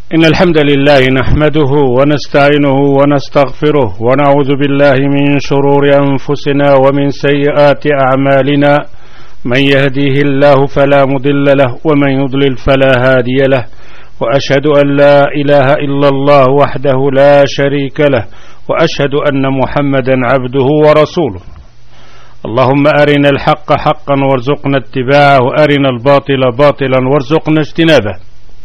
إن الحمد لله نحمده ونستعينه ونستغفره ونعوذ بالله من شرور أنفسنا ومن سيئات أعمالنا. من يهديه الله فلا مضل له ومن يضلل فلا هادي له، وأشهد أن لا إله إلا الله وحده لا شريك له، وأشهد أن محمدا عبده ورسوله. اللهم أرنا الحق حقا وارزقنا اتباعه، وأرنا الباطل باطلا وارزقنا اجتنابه.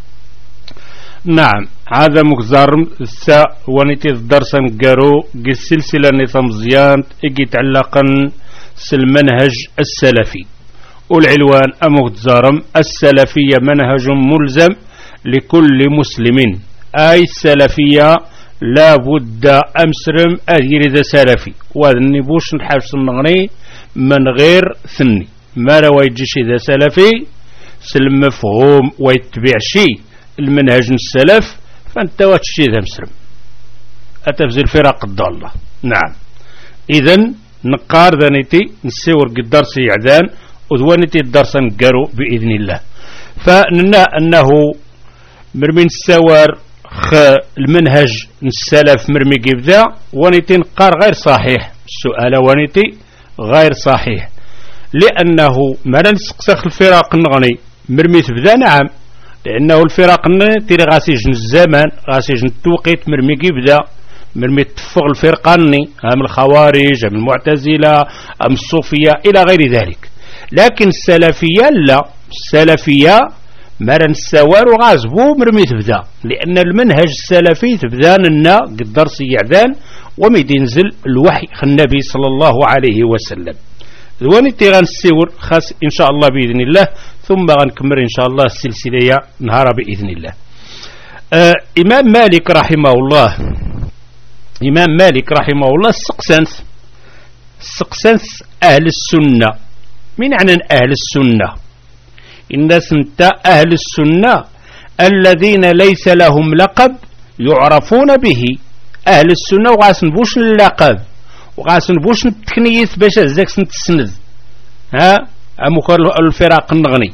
نعم، هذا مكزار الساء ونتي الدرس نقارو السلسلة نظام زيان يتعلقا المنهج السلفي، والعنوان أمكزارم السلفية منهج ملزم لكل مسلم، أي السلفية لا بد أمسرم أدير ذا سلفي، وهذا النبوش نحاش النغني من غير ثني ما روا يجيش ذا سلفي سلم مفهوم ويتبع شيء المنهج السلف، فانت واتشي ذا مسرم أتفزي الفرق الضالة. نعم، إذن نقار ذانيتي نسيور الدرس يعدان وذوانيتي الدرس نقارو بإذن الله. فننا أنه مرمين السوار المنهج السلف مرمي قبدا وانيتي نقار غير صحيح، السؤال وانيتي غير صحيح، لأنه ما نسقسخ الفرق النغني مرمي تبدا. نعم، لأنه الفرق تيري غاسيجن الزمان غاسيجن التوقيت مرمي قبدا، مرمي تفغ الفرقاني أم الخوارج أم المعتزلة أم الصوفية إلى غير ذلك. لكن السلفية لا، السلفية مرن السوار وغازبو مرمي تبدا، لأن المنهج السلفي تبدا لنا قدر سيعدان وميد ينزل الوحي النبي صلى الله عليه وسلم. ذواني تيغان السور خاص إن شاء الله بإذن الله، ثم غنكمل إن شاء الله السلسلة نهار بإذن الله. إمام مالك رحمه الله، إمام مالك رحمه الله السقسنس أهل السنة. من عن أهل السنة؟ الناس انت أهل السنة الذين ليس لهم لقب يعرفون به. أهل السنة وغاسن بوش اللقب وغاسن بوش التكنيث باش ازاك سنت السند أمكر الفراق النغني،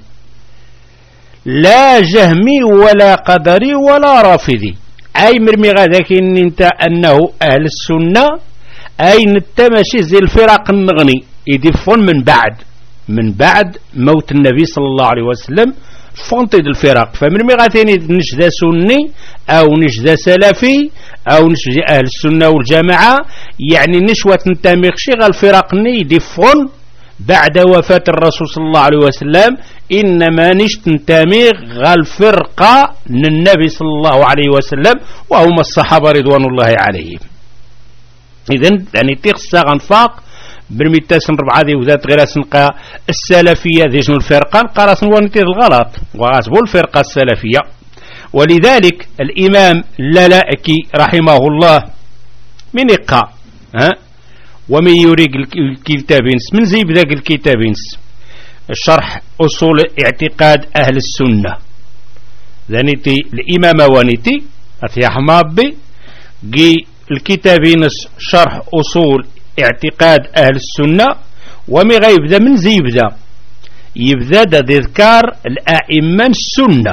لا جهمي ولا قدري ولا رافضي. أي مرمي غاداك إن انت أنه أهل السنة أي نتمشي زي الفراق النغني يدفون من بعد موت النبي صلى الله عليه وسلم فانطيد الفرق. فمن مغاتين نشذا سني أو نشذا سلفي أو نشذا أهل السنة والجماعة، يعني نشوة نتاميخشي غا الفرق يدفون بعد وفاة الرسول صلى الله عليه وسلم، إنما نشت نتاميخ غا الفرقة للنبي صلى الله عليه وسلم وهم الصحابة رضوان الله عليهم. إذن يعني تيخصا غنفاق برميتاسن ربعة ذي وذات غير سنقا السلفية ذي جن الفرقة قراس نوانتي الغلط وغاسبوا الفرقة السلفية. ولذلك الإمام اللالائكي رحمه الله من إقا ومن يريق الكتابين من زيب ذاك الكتابين الشرح أصول اعتقاد أهل السنة ذانيتي الإمام وانيتي أثي حمابي جي الكتابين شرح أصول اعتقاد أهل السنة. ومي غيبدا من زي يبدا تذكار الأئمة السنة.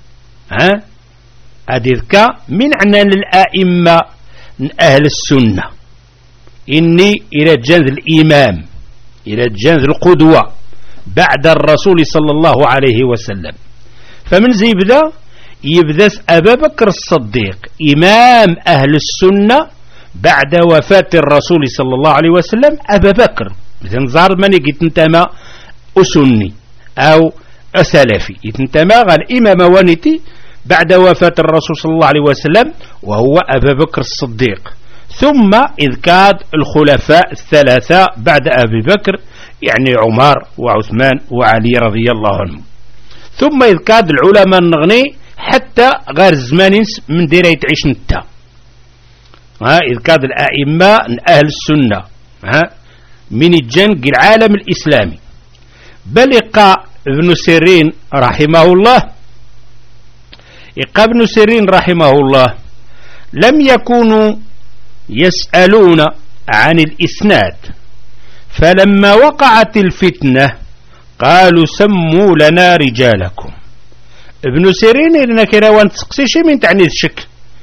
أذكر من عنان الأئمة أهل السنة إني إلى جنذ الإمام إلى جنذ القدوة بعد الرسول صلى الله عليه وسلم. فمن زي يبدا أبا بكر الصديق إمام أهل السنة بعد وفاة الرسول صلى الله عليه وسلم أبا بكر. إذن ظهر من يتنتمى أسني أو أسلفي يتنتمى غير إمام وانتي بعد وفاة الرسول صلى الله عليه وسلم وهو أبا بكر الصديق. ثم إذكار الخلفاء الثلاثة بعد أبي بكر، يعني عمر وعثمان وعلي رضي الله عنهم. ثم إذكار العلماء النغني حتى غير الزمان من ديرة تعيش نتا. إذكار الأئمة أهل السنة من الجنق العالم الإسلامي. بل إقا ابن سيرين رحمه الله، إقا ابن سيرين رحمه الله لم يكونوا يسألون عن الإسناد، فلما وقعت الفتنة قالوا سموا لنا رجالكم. ابن سيرين إننا كنا وانتسقسي شي من تعني الشك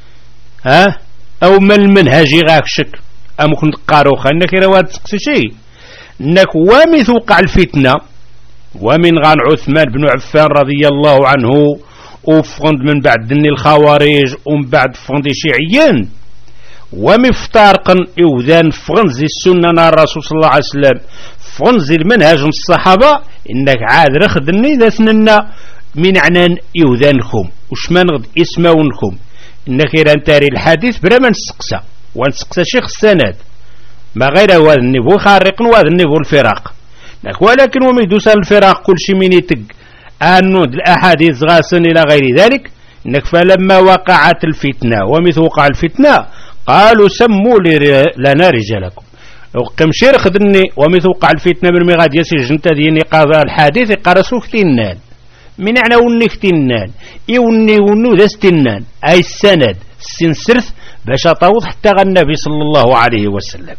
أو من المنهج غاك شك ممكن تقارو خلنا كنا وانتسقسي شي إنك وامث وقع الفتنة ومن غان عثمان بن عفان رضي الله عنه وفغند من بعد دني الخوارج ومن بعد فغند شيعيين ومفتارقا إوذان فغنزي السنة الرسول صلى الله عليه وسلم فغنزي المنهج الصحابة إنك عاد رخدني ذا سننا من عنان إوذانكم وشمان غد إسماونكم إنك إذا انتاري الحديث بلا ما نسقسى ونسقسى شيخ السند ما غير هذا النبو خارق وهذا النبو الفراق ولكن وميدوسا الفراق كل شيء من يتق النود الأحاديث غاسن إلى غير ذلك إنك فلما وقعت الفتنة ومثل وقع الفتنة قالوا سموا لنا رجالكم وقم شير خدني ومثل وقع الفتنة من مغاد يسير جنتا ديني قاضى الحديث يقارسوا ختنان من أنا وني ختنان إيوني ونو ذا ستنان أي السند السنسرث باش طوض حتى النبي صلى الله عليه وسلم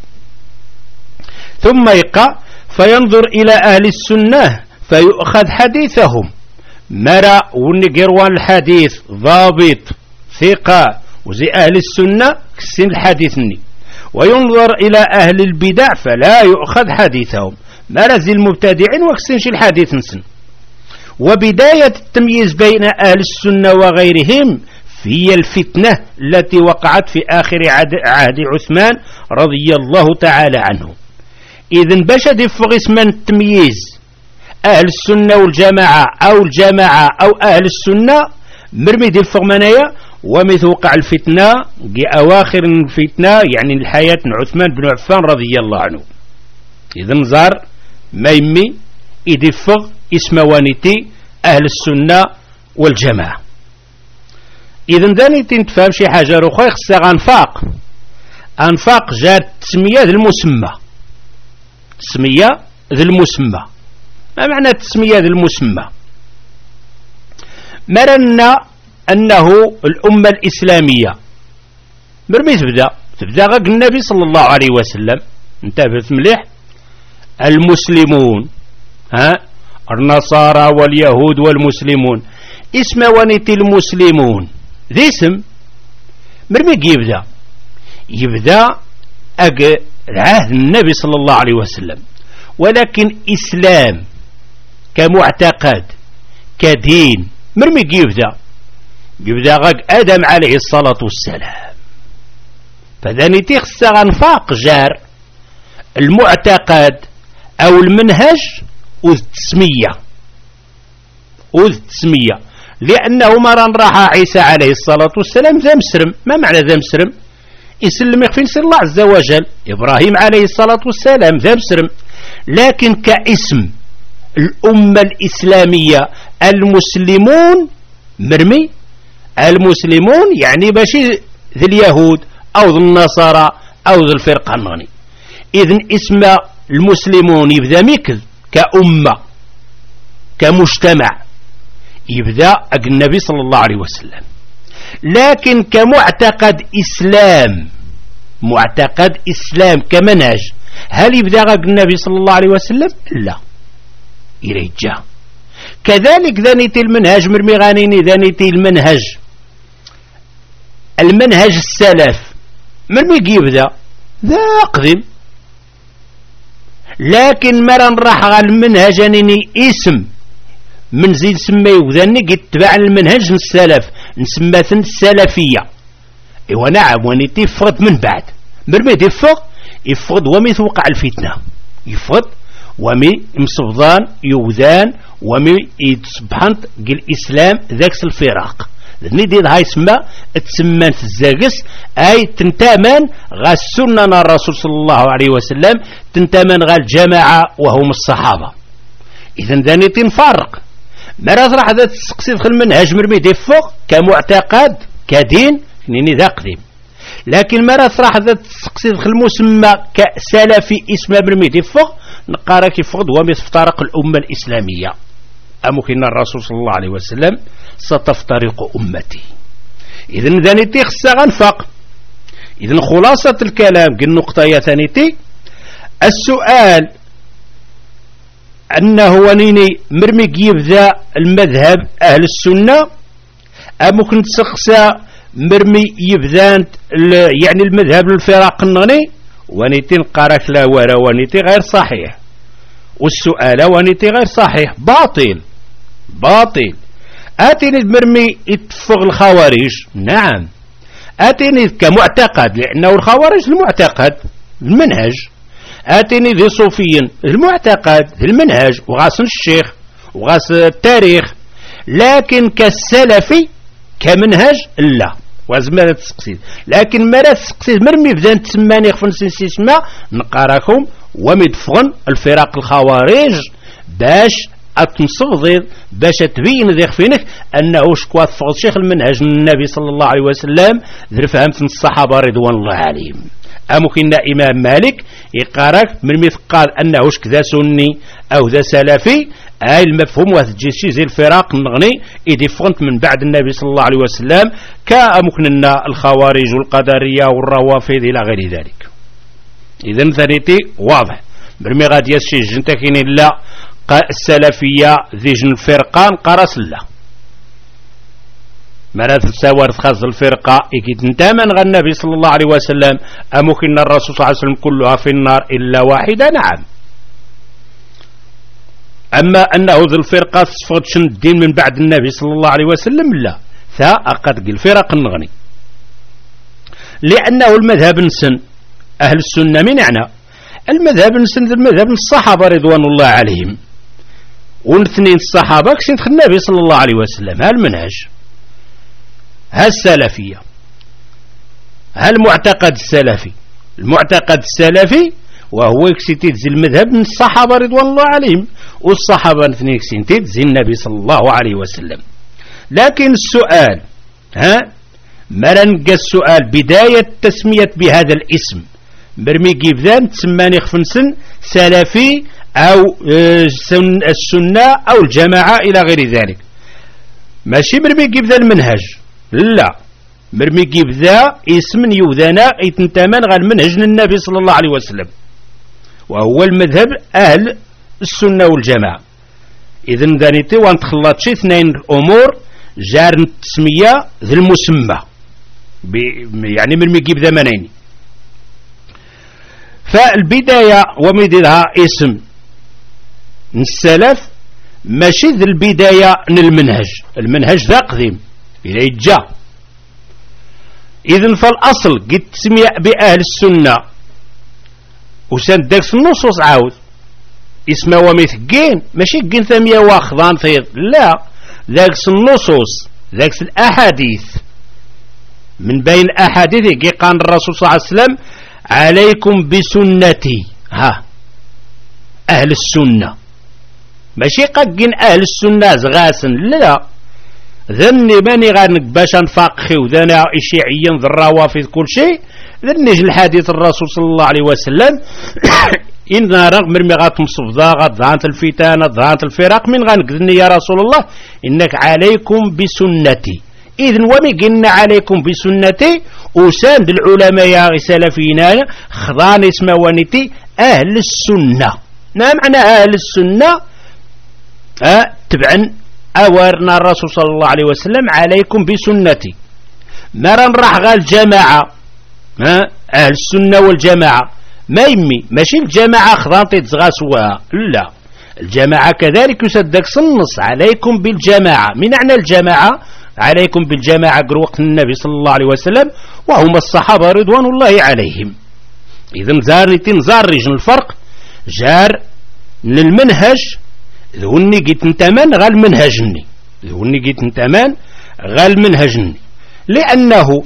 ثم يقع فينظر إلى أهل السنة فيؤخذ حديثهم مرا ونقروان الحديث ضابط ثقة وزي أهل السنة كسين الحديثني وينظر إلى أهل البدع فلا يؤخذ حديثهم مرا زي المبتدعين وكسينش الحديث نسن وبداية التمييز بين أهل السنة وغيرهم هي الفتنة التي وقعت في آخر عهد عثمان رضي الله تعالى عنه. إذن باش دفغ اسم التمييز أهل السنة والجماعة أو الجماعة أو أهل السنة مرمي دفغ منايا ومثل وقع الفتنة أواخر الفتنة يعني الحياة عثمان بن عفان رضي الله عنه. إذن زار ما يمي يدفغ اسم وانتي أهل السنة والجماعة. إذن داني تنتفهم شي حاجة رخوة خصها أنفاق جات تسمية ذي المسمى تسمية ذي المسمى. ما معنى التسمية ذي المسمى؟ مرنا أنه الأمة الإسلامية مرمي تبدأ غاق النبي صلى الله عليه وسلم انتبهت مليح المسلمون النصارى واليهود والمسلمون اسم ونيت المسلمون ذي اسم مرمي يبدأ عهد النبي صلى الله عليه وسلم ولكن إسلام كمعتقد كدين مرمي يبدأ غاق آدم عليه الصلاة والسلام. فذاني تخصى غنفاق جار المعتقد أو المنهج والتسمية لأنه مرة راح عيسى عليه الصلاة والسلام ذا مسرم. ما معنى ذا مسرم؟ يسلم يخفين سر الله عز وجل. إبراهيم عليه الصلاة والسلام ذا مسرم. لكن كاسم الأمة الإسلامية المسلمون مرمي المسلمون يعني باشي ذي اليهود أو ذي النصارى أو ذي الفرقة النغني. إذن اسم المسلمون يبدأ ميكذ كأمة كمجتمع يبدأ النبي صلى الله عليه وسلم. لكن كمعتقد إسلام كمنهج هل يبدأ النبي صلى الله عليه وسلم؟ لا يرجع. كذلك ذانيتي المنهج مرمي غانيني ذانيتي المنهج السلف مرمي يبدأ ذا قديم. لكن مرة راح على المنهج أنني اسم من زيد سمي وذاني يتبع المنهج السلف نسمى السلفية. إيوا نعم ونيتي يفقد من بعد مرمي يفقد ومي توقع الفتنة يفقد ومي مصفضان يوذان ومي يتصبحنت الإسلام ذاكس الفراق ندي هاي تسمى الزاقس أي تنتامن غا السنة الرسول صلى الله عليه وسلم تنتامن غا الجماعة وهم الصحابة. إذن ذاني تنفرق مرات راح ذات تسقسي دخل المنهج مرمي ديفوق كمعتقد كدين نيني ذا قديم. لكن مرات راح ذات تسقسي دخل المسمى كسلفي اسم مرمي ديفوق نقارا كيفقد ومتفترق الأمة الإسلامية. أمكن الرسول صلى الله عليه وسلم ستفترق أمتي. إذن ذانيتي خصها غنفق. إذن خلاصة الكلام قل نقطة ثانيتي السؤال أنه ونيني مرمي يبدا المذهب أهل السنة ممكن تسقسى مرمي يبدا يعني المذهب الفرق النغني ونيتي نقارك لا ورا ونيتي غير صحيح، والسؤال ونيتي غير صحيح باطل. آتيني مرمي يتفق الخوارج، نعم آتيني كمعتقد لأنه الخوارج المعتقد المنهج، آتيني ذي صوفيا المعتقد المنهج وغاس الشيخ وغاس التاريخ، لكن كالسلفي كمنهج لا وزمالة تسقسيد. لكن مرات تسقسيد مرمي بدان تسماني خفن سنسيسما نقاراكم ومدفغن الفرق الخوارج باش أتمصغض باش تبين ذي خفينك أنه شكوات فغض شيخ المنهج النبي صلى الله عليه وسلم ذي فهمت الصحابة رضوان الله عليهم. أمكن إمام مالك يقارك من مثقال أنه كذا سني أو ذا سلفي أي المفهوم وتجيشي زي الفراق النغني إذا فهمت من بعد النبي صلى الله عليه وسلم كأمكن الخوارج والقدرية والروافض إلى غير ذلك. إذن ثانيتي واضح برمي غادي يسشي جنتكين لا السلفية ذي جن الفرقان قرص الله مرات تساور خاص الفرقة إكيد انتامن غير النبي صلى الله عليه وسلم أمكن الرسول صلى الله عليه وسلم كلها في النار إلا واحدة، نعم. أما أنه ذي الفرقة صفت شن الدين من بعد النبي صلى الله عليه وسلم لا ثا أقد الفرق النغني، لأنه المذهب نسن أهل السنة من عنا المذهب نسن المذهب الصحابة رضوان الله عليهم، والاثنين الصحابة كسنت النبي صلى الله عليه وسلم هالمنهج هالسلفية هالمعتقد السلفي المعتقد السلفي وهو كسيتيت زي المذهب من الصحابة رضوان الله عليهم، والصحابة الاثنين كسيتيت زي النبي صلى الله عليه وسلم. لكن السؤال مرنقى السؤال بداية تسمية بهذا الاسم مرمي جيبذان تسماني خفنسن سلفي أو السنة أو الجماعة إلى غير ذلك، ماشي مرمي جيبذان المنهج لا، مرمي جيبذا اسم يوذانا يتنتمن غير منهج النبي صلى الله عليه وسلم وهو المذهب أهل السنة والجماعة. إذن ذانيتي وان تخلط شي اثنين الأمور جار التسمية ذي المسمى يعني مرمي جيبذا منين. فالبداية ومديرها اسم السلف ماشي ذي البداية من المنهج ذا قديم إلى يتجا. إذن فالأصل قد تسمي بأهل السنة وسان داكس النصوص عاود اسمه ومثقين ماشي قين ثمية واخضان فيض لا، داكس النصوص داكس الأحاديث من بين الأحاديث كي قال الرسول صلى الله عليه وسلم عليكم بسنتي أهل السنة ماشي قاقين أهل السنة زغاسن لا، ذني ماني غانك باش نفاقخي وذانا الشيعيين ذي الروافض كل شيء ذني الحديث الرسول صلى الله عليه وسلم إن رغم مرمي غاتمصف ذا غات الفتان ضغانت الفرق من غانك ذني يا رسول الله إنك عليكم بسنتي. إذن ومي قلنا عليكم بسنتي وساند العلماء يا سلفينا خضان اسمه ونتي أهل السنة. ما معنى أهل السنة؟ تبعا أورنا الرسول صلى الله عليه وسلم عليكم بسنتي مرن راح غال الجماعة أهل السنة والجماعة ما يمي ماشي الجماعة خضانتي تزغاسوها لا، الجماعة كذلك يصدق النص عليكم بالجماعة. من معنى الجماعة؟ عليكم بالجماعة قروق النبي صلى الله عليه وسلم وهم الصحابة رضوان الله عليهم. إذن زارتين زارجن الفرق جار للمنهج ذوني قيت انتمان غال منهجني ذوني قيت انتمان غال منهجني لأنه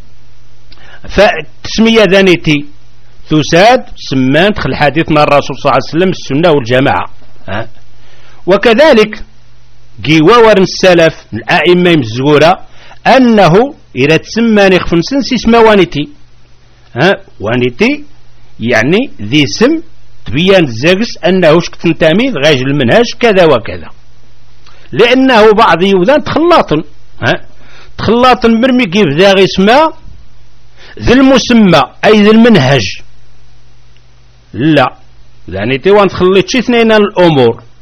فالتسمية ذانيتي تساد سمان دخل حديثنا الرسول صلى الله عليه وسلم السنة والجماعة وكذلك جيوار السلف الأئمة المزغورة أنه إذا تسماني خفنسن سيسما وانيتي وانيتي يعني ذي سم تبين الزاقس أنه شك تنتمي غاج المنهج كذا وكذا، لأنه بعض يوذان تخلاطن مرمي كيف ذا اسمه ذي المسمى أي ذي المنهج لا، يعني تيوان تخليت شي اثنين الأمور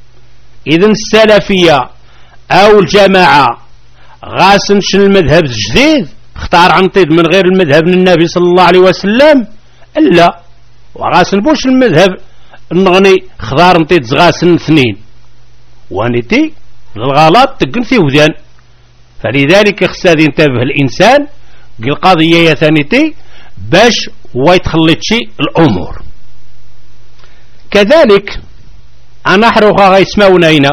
إذن السلفية أو الجماعة غاسن شن المذهب الجديد اختار عنطيد من غير المذهب النبي صلى الله عليه وسلم؟ لا، وغاسن بوش المذهب النغني خضار نطيد زغاسن اثنين وانيتي الغلط تقن في ودان. فلذلك خصاد ينتبه الإنسان القضية ثانيتي باش ويتخلط شيء الأمور. كذلك أنا حروخا غيسمعونا هنا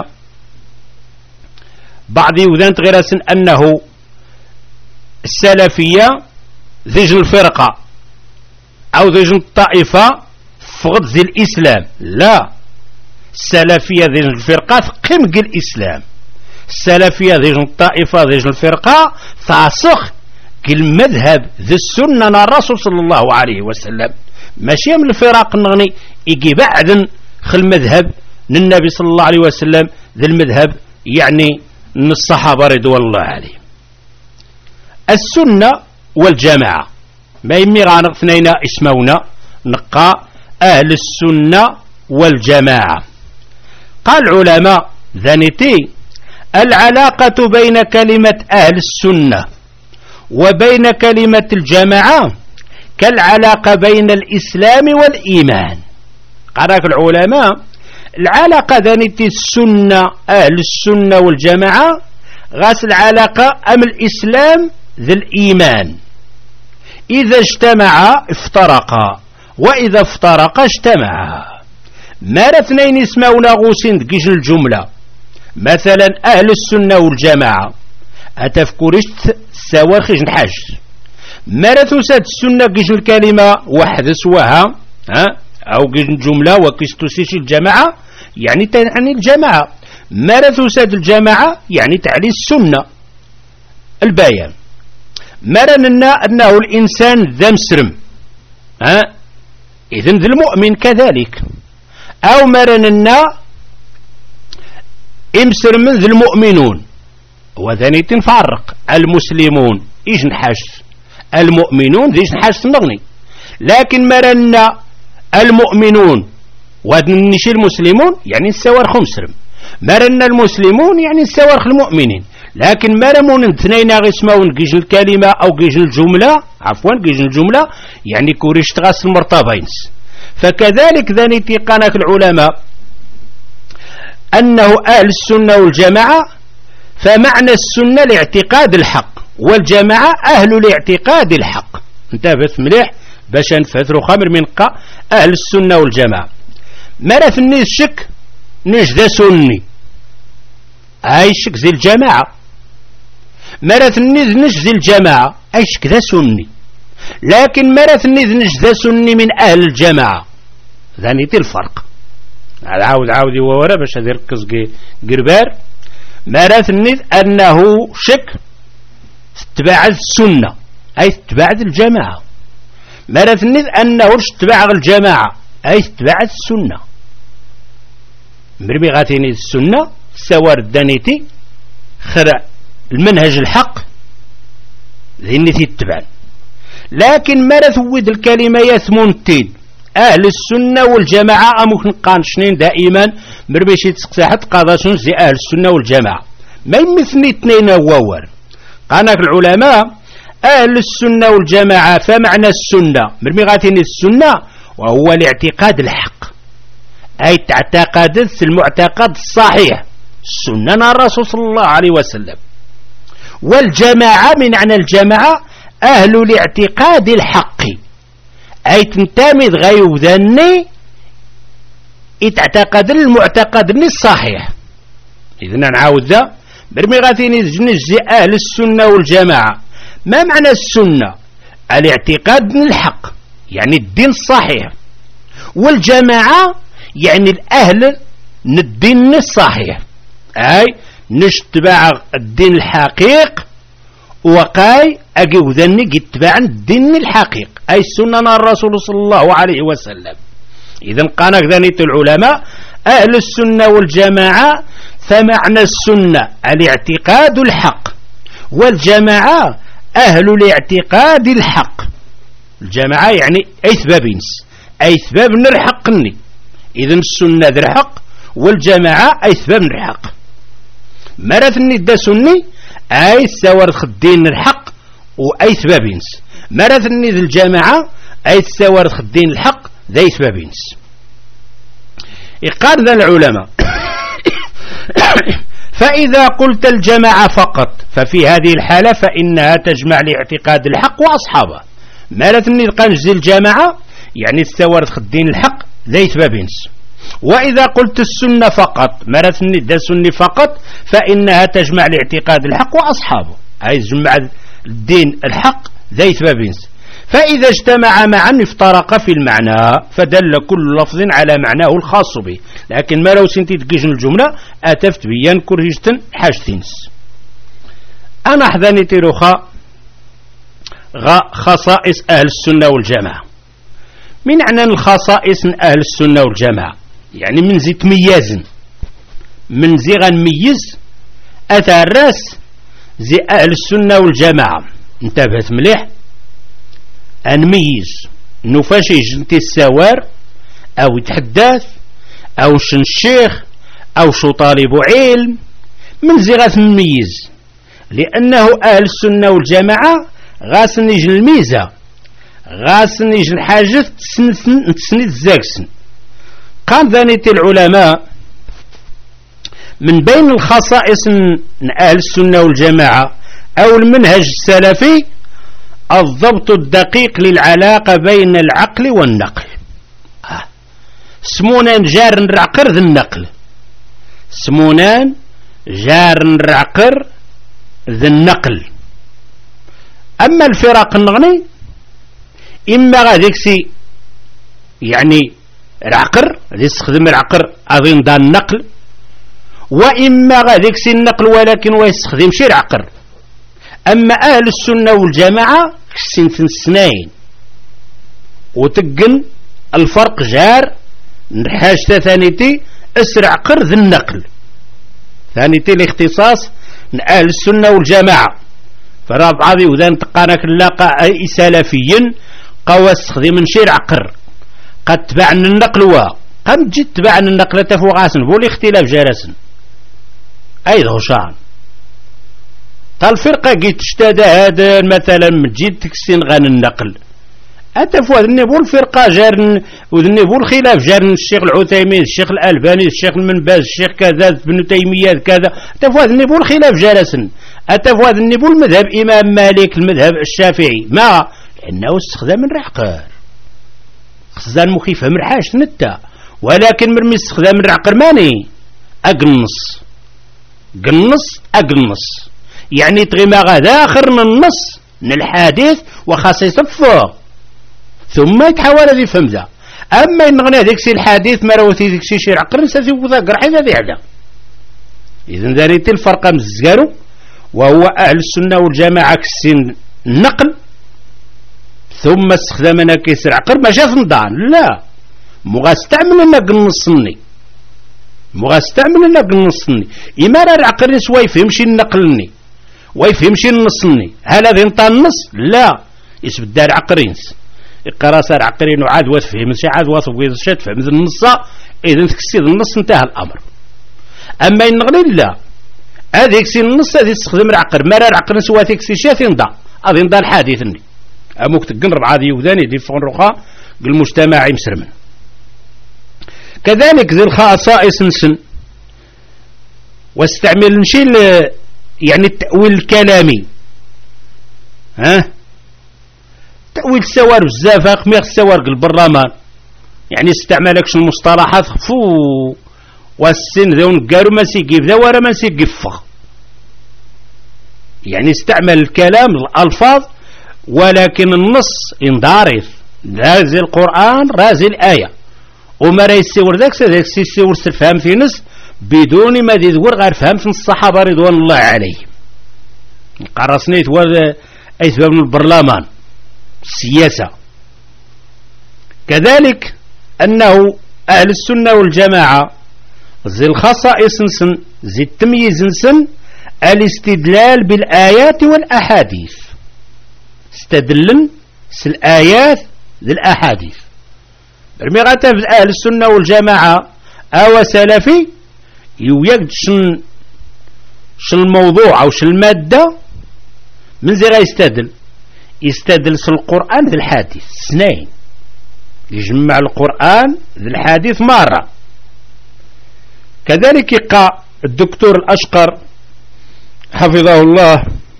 بعض يوذان تغيرسن أنه السلفية ذيجن الفرقة أو ذيجن الطائفة فقط زي الإسلام. لا، السلفية ذيجن الفرقة قمق الإسلام. السلفية ذيجن الطائفة ذيجن الفرقة فاسخ المذهب ذي السنة الرسول صلى الله عليه وسلم، ماشي من الفرق نغني يجي بعد خل المذهب للنبي صلى الله عليه وسلم ذي المذهب يعني من الصحابة رضوان الله عليهم. السنة والجماعة ما يمي غانق اثنين اسمونا نقا أهل السنة والجماعة. قال العلماء ذانيتي العلاقة بين كلمة أهل السنة وبين كلمة الجماعة كالعلاقة بين الإسلام والإيمان. قالك العلماء العلاقة ذانيتي السنة أهل السنة والجماعة غاس العلاقة أم الإسلام ذي الإيمان، إذا اجتمعا افترقا وإذا افترقا اجتمعا. ما اثنين اسمونا غوسين دقيش الجملة مثلا أهل السنة والجماعة أتفكرش سواخج نحاج ما تساد السنة قيش الكلمة واحد سواها أو قيش الجملة وكيش تسيش الجماعة يعني تعني الجماعة. ما تساد الجماعة يعني تعني السنة البيان. مرنا أنه الإنسان ذا مسرم إذن ذا المؤمن كذلك، أو مرنا امسر من ذا المؤمنون وذاني تنفرق المسلمون إيش نحاش المؤمنون ذيش نحاش نغني. لكن مرنا المؤمنون ودنشي المسلمون يعني السوار خمسرم، مرنا المسلمون يعني السوار المؤمنين. لكن مرمون اثنين غيسمون قيج الكلمة أو قيج الجملة عفوا قيج الجملة يعني كوريش تغاس المرتبينس. فكذلك ذاني تيقانك العلماء أنه أهل السنة والجماعة فمعنى السنة لاعتقاد الحق والجماعة أهل الاعتقاد الحق. انتبهت مليح باش نفثروا خمر من أهل السنة والجماعة. مرث الناس شك نجد سني أي شك زي الجماعة، مرث الناس نجد الجماعة أي شك ذا سني. لكن مرث الناس نجد سني من أهل الجماعة ذاني الفرق. عاود وورا باش هذا يركز قربار. مرث الناس أنه شك اتباع السنة أي اتباع الجماعة، مرث الناس أنه اتباع الجماعة أي اتباع السنة. مرمي غاتيني السنة سوار الدانيتي خرع المنهج الحق ذي تتبع. لكن مرث ود الكلمة يثمون التين أهل السنة والجماعة أمكن قانشنين دائما مربيشي تسقساحت قادسون زي أهل السنة والجماعة ما يمثني اثنين وور. قانك العلماء أهل السنة والجماعة فمعنى السنة مرمي غاتين السنة وهو الاعتقاد الحق أي تعتقدت المعتقد الصحيح السنة الرسول صلى الله عليه وسلم. والجماعة من معنى الجماعة أهل الاعتقاد الحق أي تنتمي غيو ذني اتعتقد المعتقد الصحيح. إذن نعاود ذا برمي غاثيني نجزي أهل السنة والجماعة ما معنى السنة الاعتقاد الحق يعني الدين الصحيح، والجماعة يعني الأهل الدين الصحيح أي نشتبع الدين الحقيق وقاي أجيو ذني يتبع الدين الحقيق أي سنة الرسول صلى الله عليه وسلم. إذن قانك ذنيت العلماء أهل السنة والجماعة فمعنى السنة الاعتقاد الحق والجماعة أهل الاعتقاد الحق. الجماعة يعني أي سبابينس أي سباب نرحقني. إذن السنة ذي الحق والجماعة أي سبب من الحق. مرثني دا سني أي سوار خدين الحق وأي سبب ينس. مرثني ذي الجماعة أي سوار خدين الحق ذي سبب ينس. قال ذا العلماء فإذا قلت الجماعة فقط ففي هذه الحالة فإنها تجمع لاعتقاد الحق وأصحابه. مرثني قنجز الجماعة يعني السوار خدين الحق ذي سبب ينس. وإذا قلت السنة فقط مرثني دا سني فقط فإنها تجمع لاعتقاد الحق وأصحابه أي جمع الدين الحق ذي سبب ينس. فإذا اجتمع معا افترق في المعنى فدل كل لفظ على معناه الخاص به. لكن ما لو سنتي تقيجن الجملة أتفت بيان كرهجتن حاجتينس. أنا حذاني تيروخا خصائص أهل السنة والجماعة. من معنى الخصائص أهل السنة والجماعة يعني من زي تميزن من زي غنميز أثار راس زي أهل السنة والجماعة. انتبهت مليح أنميز نفاشيج انتي السوار أو يتحدث أو شن الشيخ أو شو طالب علم من زي غاس نميز لأنه أهل السنة والجماعة غاس نيج الميزة غاس نيج الحاجة تسند الزاكسن. قام ذانيت العلماء من بين الخصائص من أهل السنة والجماعة أو المنهج السلفي الضبط الدقيق للعلاقة بين العقل والنقل. سمونان جار نرعقر ذي النقل. سمونان جار نرعقر ذي النقل. أما الفرق النغني إما غاديك سي يعني العقر غادي يستخدم العقر أظن دا النقل وإما غاديك سي النقل ولكن ويستخدم شي العقر. أما أهل السنة والجماعة كسين السنين وتقن الفرق جار حاجة ثانيتي اسرع قرض النقل ثانيتي الاختصاص من أهل السنة والجماعة. فرابع هذه وذان تقانك اللاقى أي سلفيا قوى استخدم من شير عقر قد تبعن النقل قد جد تبعن النقل تفوغاسن بولي اختلاف جارسن أيضا هشان الفرقة قيت تشتاد هذا مثلا مجيد تكسين غان النقل أتفوى النبول الفرقة جارن والنبول خلاف جارن الشيخ العثيمين الشيخ الألباني الشيخ المنباز الشيخ كذا ابن تيمية كذا أتفوى النبول خلاف جارسن. أتفوى النبول مذهب إمام مالك المذهب الشافعي ما لأنه استخدام الرعقر خزان مخيفة مرحاش نتا ولكن مرمي استخدام الرعقر ماني أقنص أقنص يعني تغيما غدا آخر من النص من الحديث وخاصة يصفه ثم يتحول ذي فهم ذا. أما إن غنى ذيك الحديث ما روثي ذيك شيء عقر نسافي وذا قرحي ذا هذا. إذن ذريت الفرق مزقارو وهو أهل السنة والجماعة كسين النقل ثم استخدامنا كيسر عقر ما شاف نضان لا مغاستعمل لنا قنصني مغاستعمل لنا قنصني إمارة العقر سوا يفهمشي النقلني ويفهمشي النصني هل هذا ينطى النص لا يسب الدار عقرينس القرا صار عقرين وعاد وتفهم شي عاد وتبغي تفهم النص اذا تكسيد النص انتهى الامر. اما النغلي لا هذيك سي النص هذه تستخدم العقر مرار عقر سوا تكسي شي نضا هذه نضا الحديث ني اموك تقنرب عادي وذاني دي فون رخا المجتمع مسرمن. كذلك ذي الخصائص نسن واستعمل نشي يعني التأويل الكلامي تأويل السوار بزاف خميغ السوار البرلمان يعني استعملكش المصطلحات خفو والسن ذون قالوا ما سيقف ذا ورا ما سيقف يعني استعمل الكلام الألفاظ ولكن النص انضارف رازي القرآن رازي الآية وما راي السور ذاك السور سلفهم في نص بدون ما يذكر غير فهم في الصحابة رضوان الله عليهم. قرصنيت أي سبب من البرلمان السياسة. كذلك أنه أهل السنة والجماعة زي الخصائص نسن زي التمييز نسن الاستدلال بالآيات والأحاديث استدلن الآيات للأحاديث. برميغاتا في أهل السنة والجماعة أو سلفي يوجد شن الموضوع أو شن المادة من زي يستدل القرآن ذي الحديث سنين، يجمع القرآن ذي الحديث مرة. كذلك يقع الدكتور الأشقر حفظه الله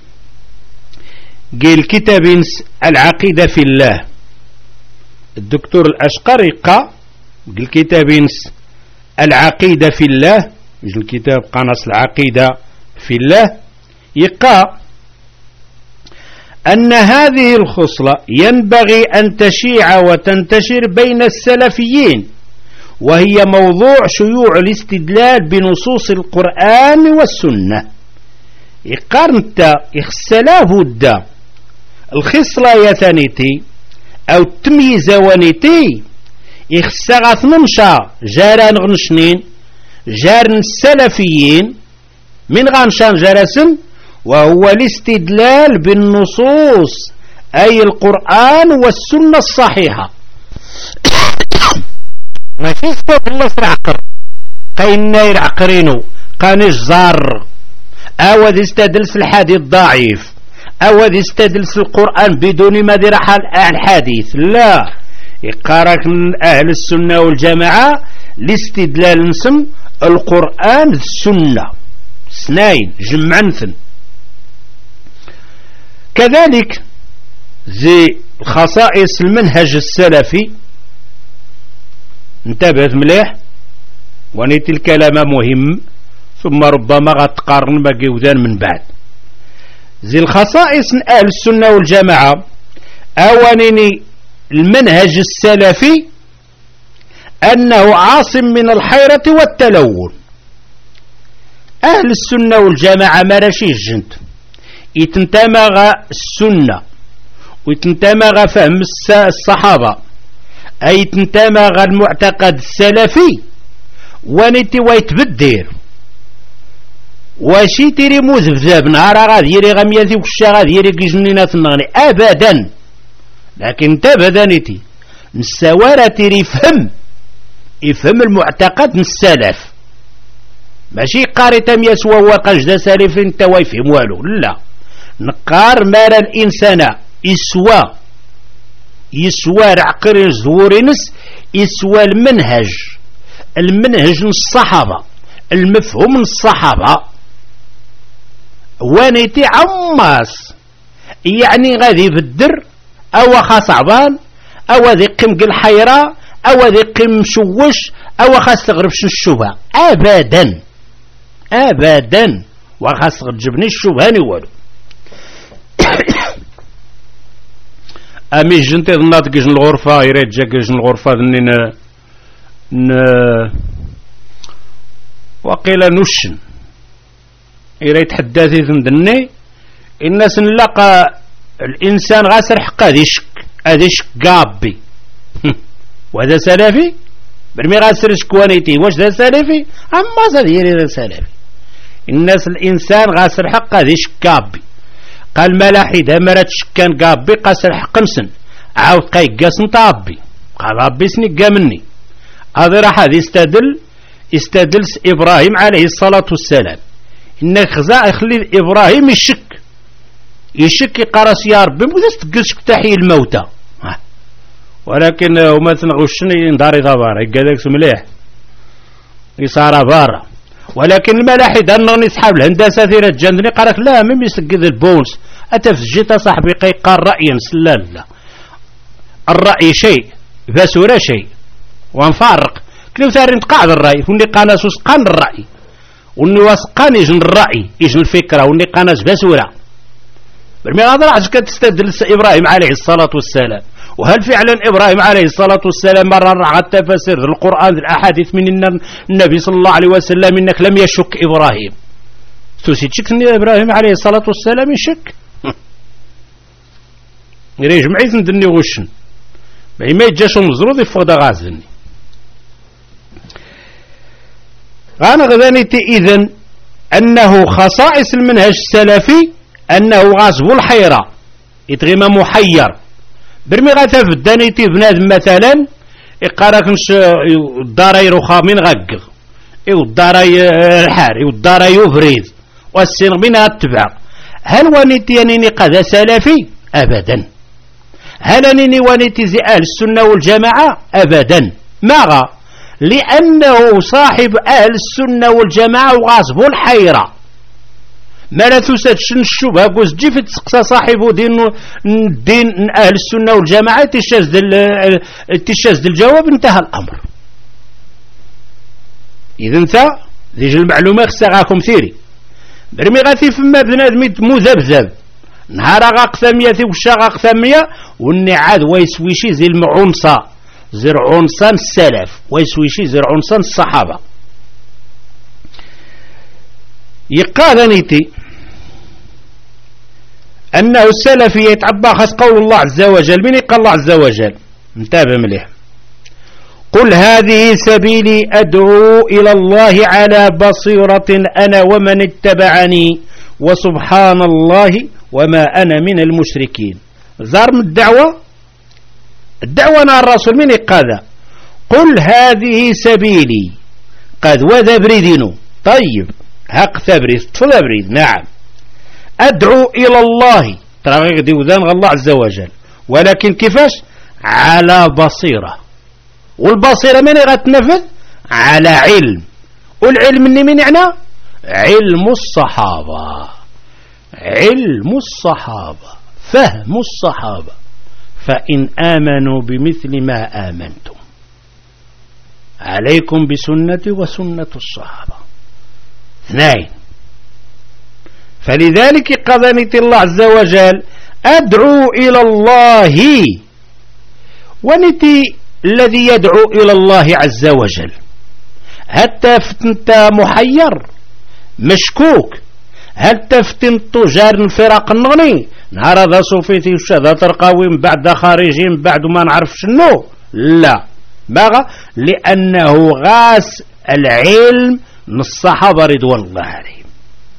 قيل كتاب العقيدة في الله. الدكتور الأشقر يقع قيل كتاب العقيدة في الله، الكتاب قنص العقيدة في الله، يقع أن هذه الخصلة ينبغي أن تشيع وتنتشر بين السلفيين، وهي موضوع شيوع الاستدلال بنصوص القرآن والسنة. يقارنت يخسلاه الدا الخصلة يثانيتي أو التمييز ونيتي يخسغث نمشى جاران غنشنين جارن السلفيين من غنشان جرسن، وهو الاستدلال بالنصوص أي القرآن والسنة الصحيحة. ماشي صوت الله سرعقر قينا يرعقرينو قانش زار أو ذي استدلس الحديث ضعيف أو ذي استدلس القرآن بدون ما ذي رحل الحديث، لا يقارك من أهل السنة والجماعة الاستدلال نسم القرآن السنة سنين جمعنثن. كذلك زي خصائص المنهج السلفي، انتبه مليح ونيت الكلام مهم ثم ربما غتقارن باقي وذان من بعد. زي الخصائص أهل السنة والجماعة أوانيني المنهج السلفي أنه عاصم من الحيرة والتلون. أهل السنة والجماعة ما راشيش جنت يتنتمغ السنة ويتنتمغ فهم الصحابة، أي تنتمغ المعتقد السلفي ونتي ويتبدير وشي تيري مذبذب نهار غادي يري غمياثي وكشا غادي يري كيجنينات النغني أبدا، لكن انت بدانيتي نسوارة تيري يفهم المعتقد السلف، ماشي قاري تم يسوى وقاش دا سالف انت ويفهم والو، لا نقار مارا الإنسان يسوى رعقرين زورينس يسوى المنهج الصحابة، المفهوم الصحابة وانيتي عماس يعني غادي يبدر او خاص عبان او ذي قم الحيرة او ذي قم مشوش او خاص تغربش الشبهة ابدا وخاص تجبني الشبهة نوالو. امي جنتي ظنات كيجن الغرفة يريد جا كيجن الغرفة ذنين وقيل نشن يريد حداثي ذني الناس نلقى الانسان غاسر حق هذا يشك قابي وهذا سلفي برمي غاسر شكوانيتي واش ذا سلفي اما صديري ذا سلفي. الناس الانسان غاسر حق هذا يشك قابي قال ملاحي دا مرات شكان قابي قاسر حق مسن عاود قايقاس نطابي قال ربي سنقا مني هذا راح هذا يستدل ابراهيم عليه الصلاة والسلام انك خزاء يخلي ابراهيم يشك يقرس يا ربي موداش تقلشك تحيي الموتى، ولكن وما تنغشني داري غبارة يقالك مليح يصار بارا. ولكن الملاحد أنني صحاب الهندسة ثيرة جندني قالك لا مم يسقذ البونس أتفجيت صاحبي قال رأيا لا الرأي شيء بسورة شيء ونفارق كلو ثارين تقاعد الرأي وني قاناس وسقان الرأي وني وسقان يجن الرأي يجن الفكرة وني قاناس بسورة برمي غادر عشان تستدل إبراهيم عليه الصلاة والسلام. وهل فعلا إبراهيم عليه الصلاة والسلام مرة على التفسير القرآن الأحاديث من النبي صلى الله عليه وسلم إنك لم يشك إبراهيم تسيتشك أن إبراهيم عليه الصلاة والسلام يشك يريج معيث ندني غشن ما يجاش مزرود يفقد غازني غانا غذانيتي إذن أنه خصائص المنهج السلفي أنه غازب الحيرة يتغيم محير برمي غاتا في الدانيتي بنادم مثلا إقارك نش الداري رخامين غقغ إيو الداري الحار إيو الداري يفريد والسين من التبع. هل ونيتي أنني قد سلفي؟ أبدا. هل أنني ونيتي زي أهل السنة والجماعة؟ أبدا. ماذا؟ لأنه صاحب أهل السنة والجماعة وغاصب الحيرة ما لا تسدشن الشبهة قوز جيف تسقسى صاحب دين أهل السنة والجماعة تشاز الجواب انتهى الأمر. إذا انت ديج المعلومة خصها ثيري برمي غاثي فما بنادم مذبذب نهار غاقثامية وشا غاقثامية والنعاد ويسويشي زي المعنصة زر عنصان السلف ويسويشي زر عنصان الصحابة. يقال نيتي أنه السلفي يتعبى خاص قول الله عز وجل. من يقال الله عز وجل؟ انتبه مليح. قل هذه سبيلي أدعو إلى الله على بصيرة أنا ومن اتبعني وسبحان الله وما أنا من المشركين. زار من الدعوة نار الرسول. من يقال قل هذه سبيلي قد وذا بريدينو. طيب هاق ثبريد تفضل بريد. نعم أدعو إلى الله ترى غير وذان الله عز وجل ولكن كيفاش؟ على بصيرة. والبصيرة من غتنفذ؟ على علم. والعلم من يعني؟ علم الصحابة. علم الصحابة فهم الصحابة. فإن آمنوا بمثل ما آمنتم عليكم بسنتي وسنة الصحابة. اثنين. فلذلك قضانيت الله عز وجل أدعو إلى الله ونتي الذي يدعو إلى الله عز وجل. حتى فتنت محير مشكوك هل تفتن تجار الفرق النغني نهار هذا صوفيتي وش هذا ترقاوي من بعد خارجي من بعد ما نعرف شنو. لا باغا لأنه غاس العلم من الصحابة رضوان الله عليهم.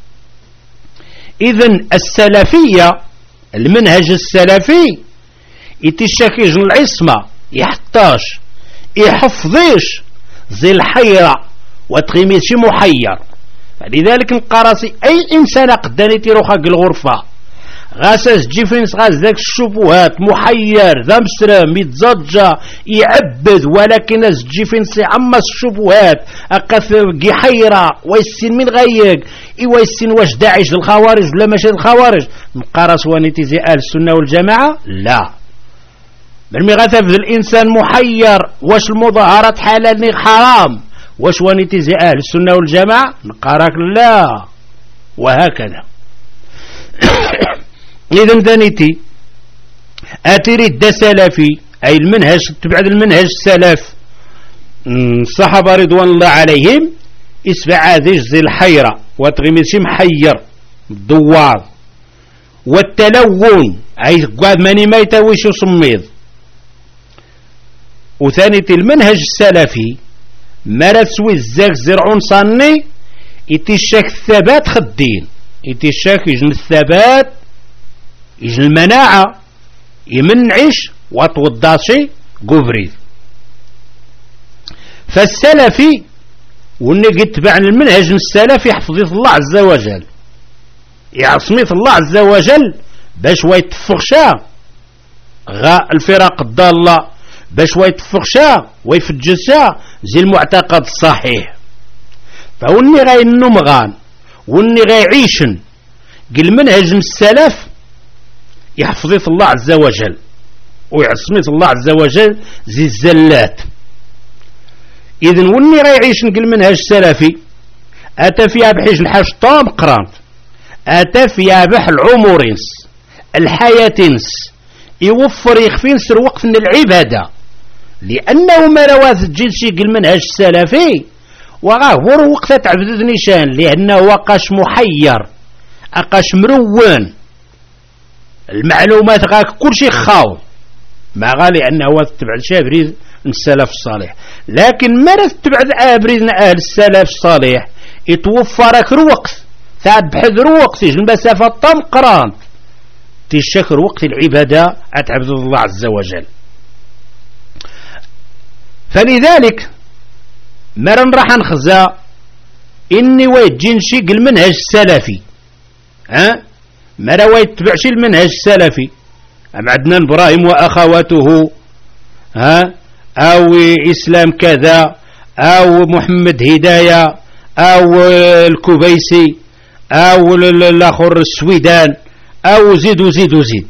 إذن السلفية المنهج السلفي يتشكيج العصمة يحتاج يحفظيش زي الحيرة وتغيميش محير. فلذلك نقراسي أي إنسان قداني تيروخا الغرفة غاساس جيفينس غاس ذاك الشبهات محير ذا مسرم يتزجى يعبد ولكن از جيفينس عمس الشبهات أقف حيرة ويسين من غيق ويسين واش داعش للخوارج ولا ماشي للخوارج. نقراس وانيتي زي أهل السنة والجماعة لا برمي غاثف الإنسان محير واش المظاهرات حلال حرام واش وانيتي زي أهل السنة والجماعة نقراك لا. وهكذا. إذن دانيتي أتريد دا سلفي أي المنهج تبع المنهج السلف الصحابة رضوان الله عليهم اسبع هذه زي الحيرة وتغميشي محير الدوار والتلون أي قاد ماني ما يتويش وصميض. وثانيتي المنهج السلفي مرسوي الزاك زرعون صاني يتشاك الثبات خدين يتشاك يجن الثبات يجن المناعة يمنعش وتوضاشي قفريد. فالسلفي واللي يتبع المنهج السلفي يحفظ الله عز وجل يعصميت الله عز وجل باش ويتفخشا غا الفرق الضالة باش ويتفخشا ويفجسا زي المعتقد الصحيح. فوني غاي النمغان وني غاي عيشن قل منهج السلف يحفظيت الله عز وجل ويعصميت الله عز وجل زي الزلات. إذن وني غاي عيشن قل منهج السلفي أتا فيها بحيش الحاج طام قرانت أتا فيها بح العمرينس الحياتينس يوفر يخفين سر وقت من العبادة لأنه ما رواه الجنسي قل منهج السلفي وغاهور وقت تعبد نيشان لأنه وقاش محير أقاش مروان المعلومات غاك كل شيء خاو ما غا لأنه تبع الشابريد من السلف الصالح. لكن ما تبع أبريدنا أهل السلف الصالح يتوفرك الوقت ثاد بحذر وقت المسافة طم قران تشكر وقت العبادة أتعبد الله عز وجل. فلذلك مرن راح نخزى إني ويتجين شي المنهج السلفي، مرا ويتبعش المنهج السلفي. عندنا إبراهيم وأخواته، أو إسلام كذا، أو محمد هداية، أو الكوبيسي، أو الآخر السويدان، أو زيد وزيد وزيد.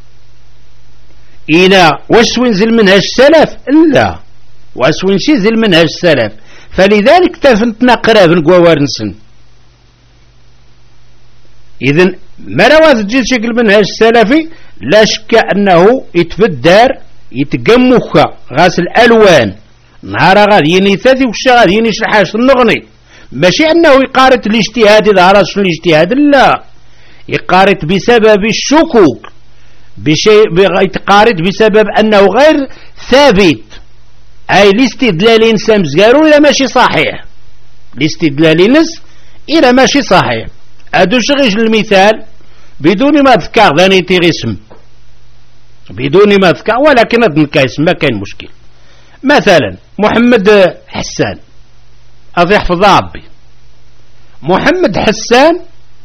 إنا واش وينزل منهج السلف؟ لا، واش وينشي المنهج السلف. فلذلك تفنتنا قراب نقوار نسن. إذن ما رواد تجي شكل المنهج السلفي لا شك أنه يتبدر يتقمخ غاس الألوان نهار غادي ينيثاثي وش غادي ينشرحاش النغني، ماشي أنه يقارت الاجتهاد إذا عرف شنو الاجتهاد، لا، يقارت بسبب الشكوك، يتقارت بسبب أنه غير ثابت. أي الاستدلال إنسان مزقارو إلا ماشي صحيح، الاستدلال نس إلا ماشي صحيح. أدوش غير المثال بدون ما ذكر ذاني تغسم، بدون ما ذكر، ولكن هذا الكاس ما كاين مشكل. مثلا محمد حسان، أضي يحفظ ربي، محمد حسان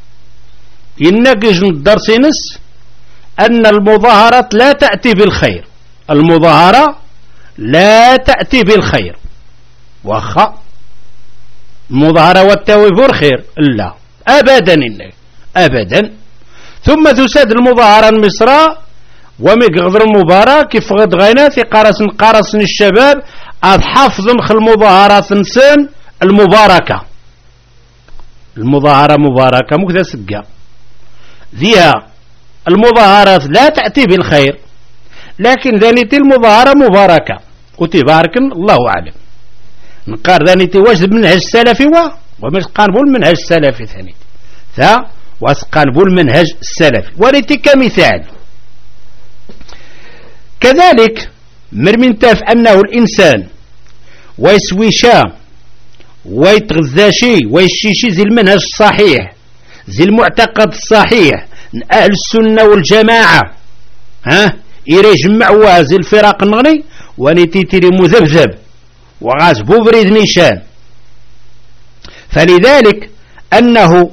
ينقج الدرس نس أن المظاهرات لا تأتي بالخير، المظاهرة لا تأتي بالخير، واخا المظاهرة والتوافر خير، لا أبدا أبدا. ثم تساد المظاهرة المصرى ومقدر المباراة كيف غد غينات قارسن الشباب حافظ خل المظاهرات نسان المباركة، المظاهرة مباركة مكذا سقا ذيها. المظاهرات لا تأتي بالخير، لكن ذانيتي المظاهرة مباركة وتبارك الله أعلم. نقار ذانيتي واش المنهج السلفي ومش قانبول المنهج السلفي ثاني ذا واسقانبول المنهج السلفي. وليتي كمثال كذلك مرمين تاف أنه الإنسان ويسوي شا ويتغذى شي ويشيشي زي المنهج الصحيح، زي المعتقد الصحيح أهل السنة والجماعة، يجمع وازي الفرق النغني ونتيتري مذبذب وغازبو بريد نيشان. فلذلك أنه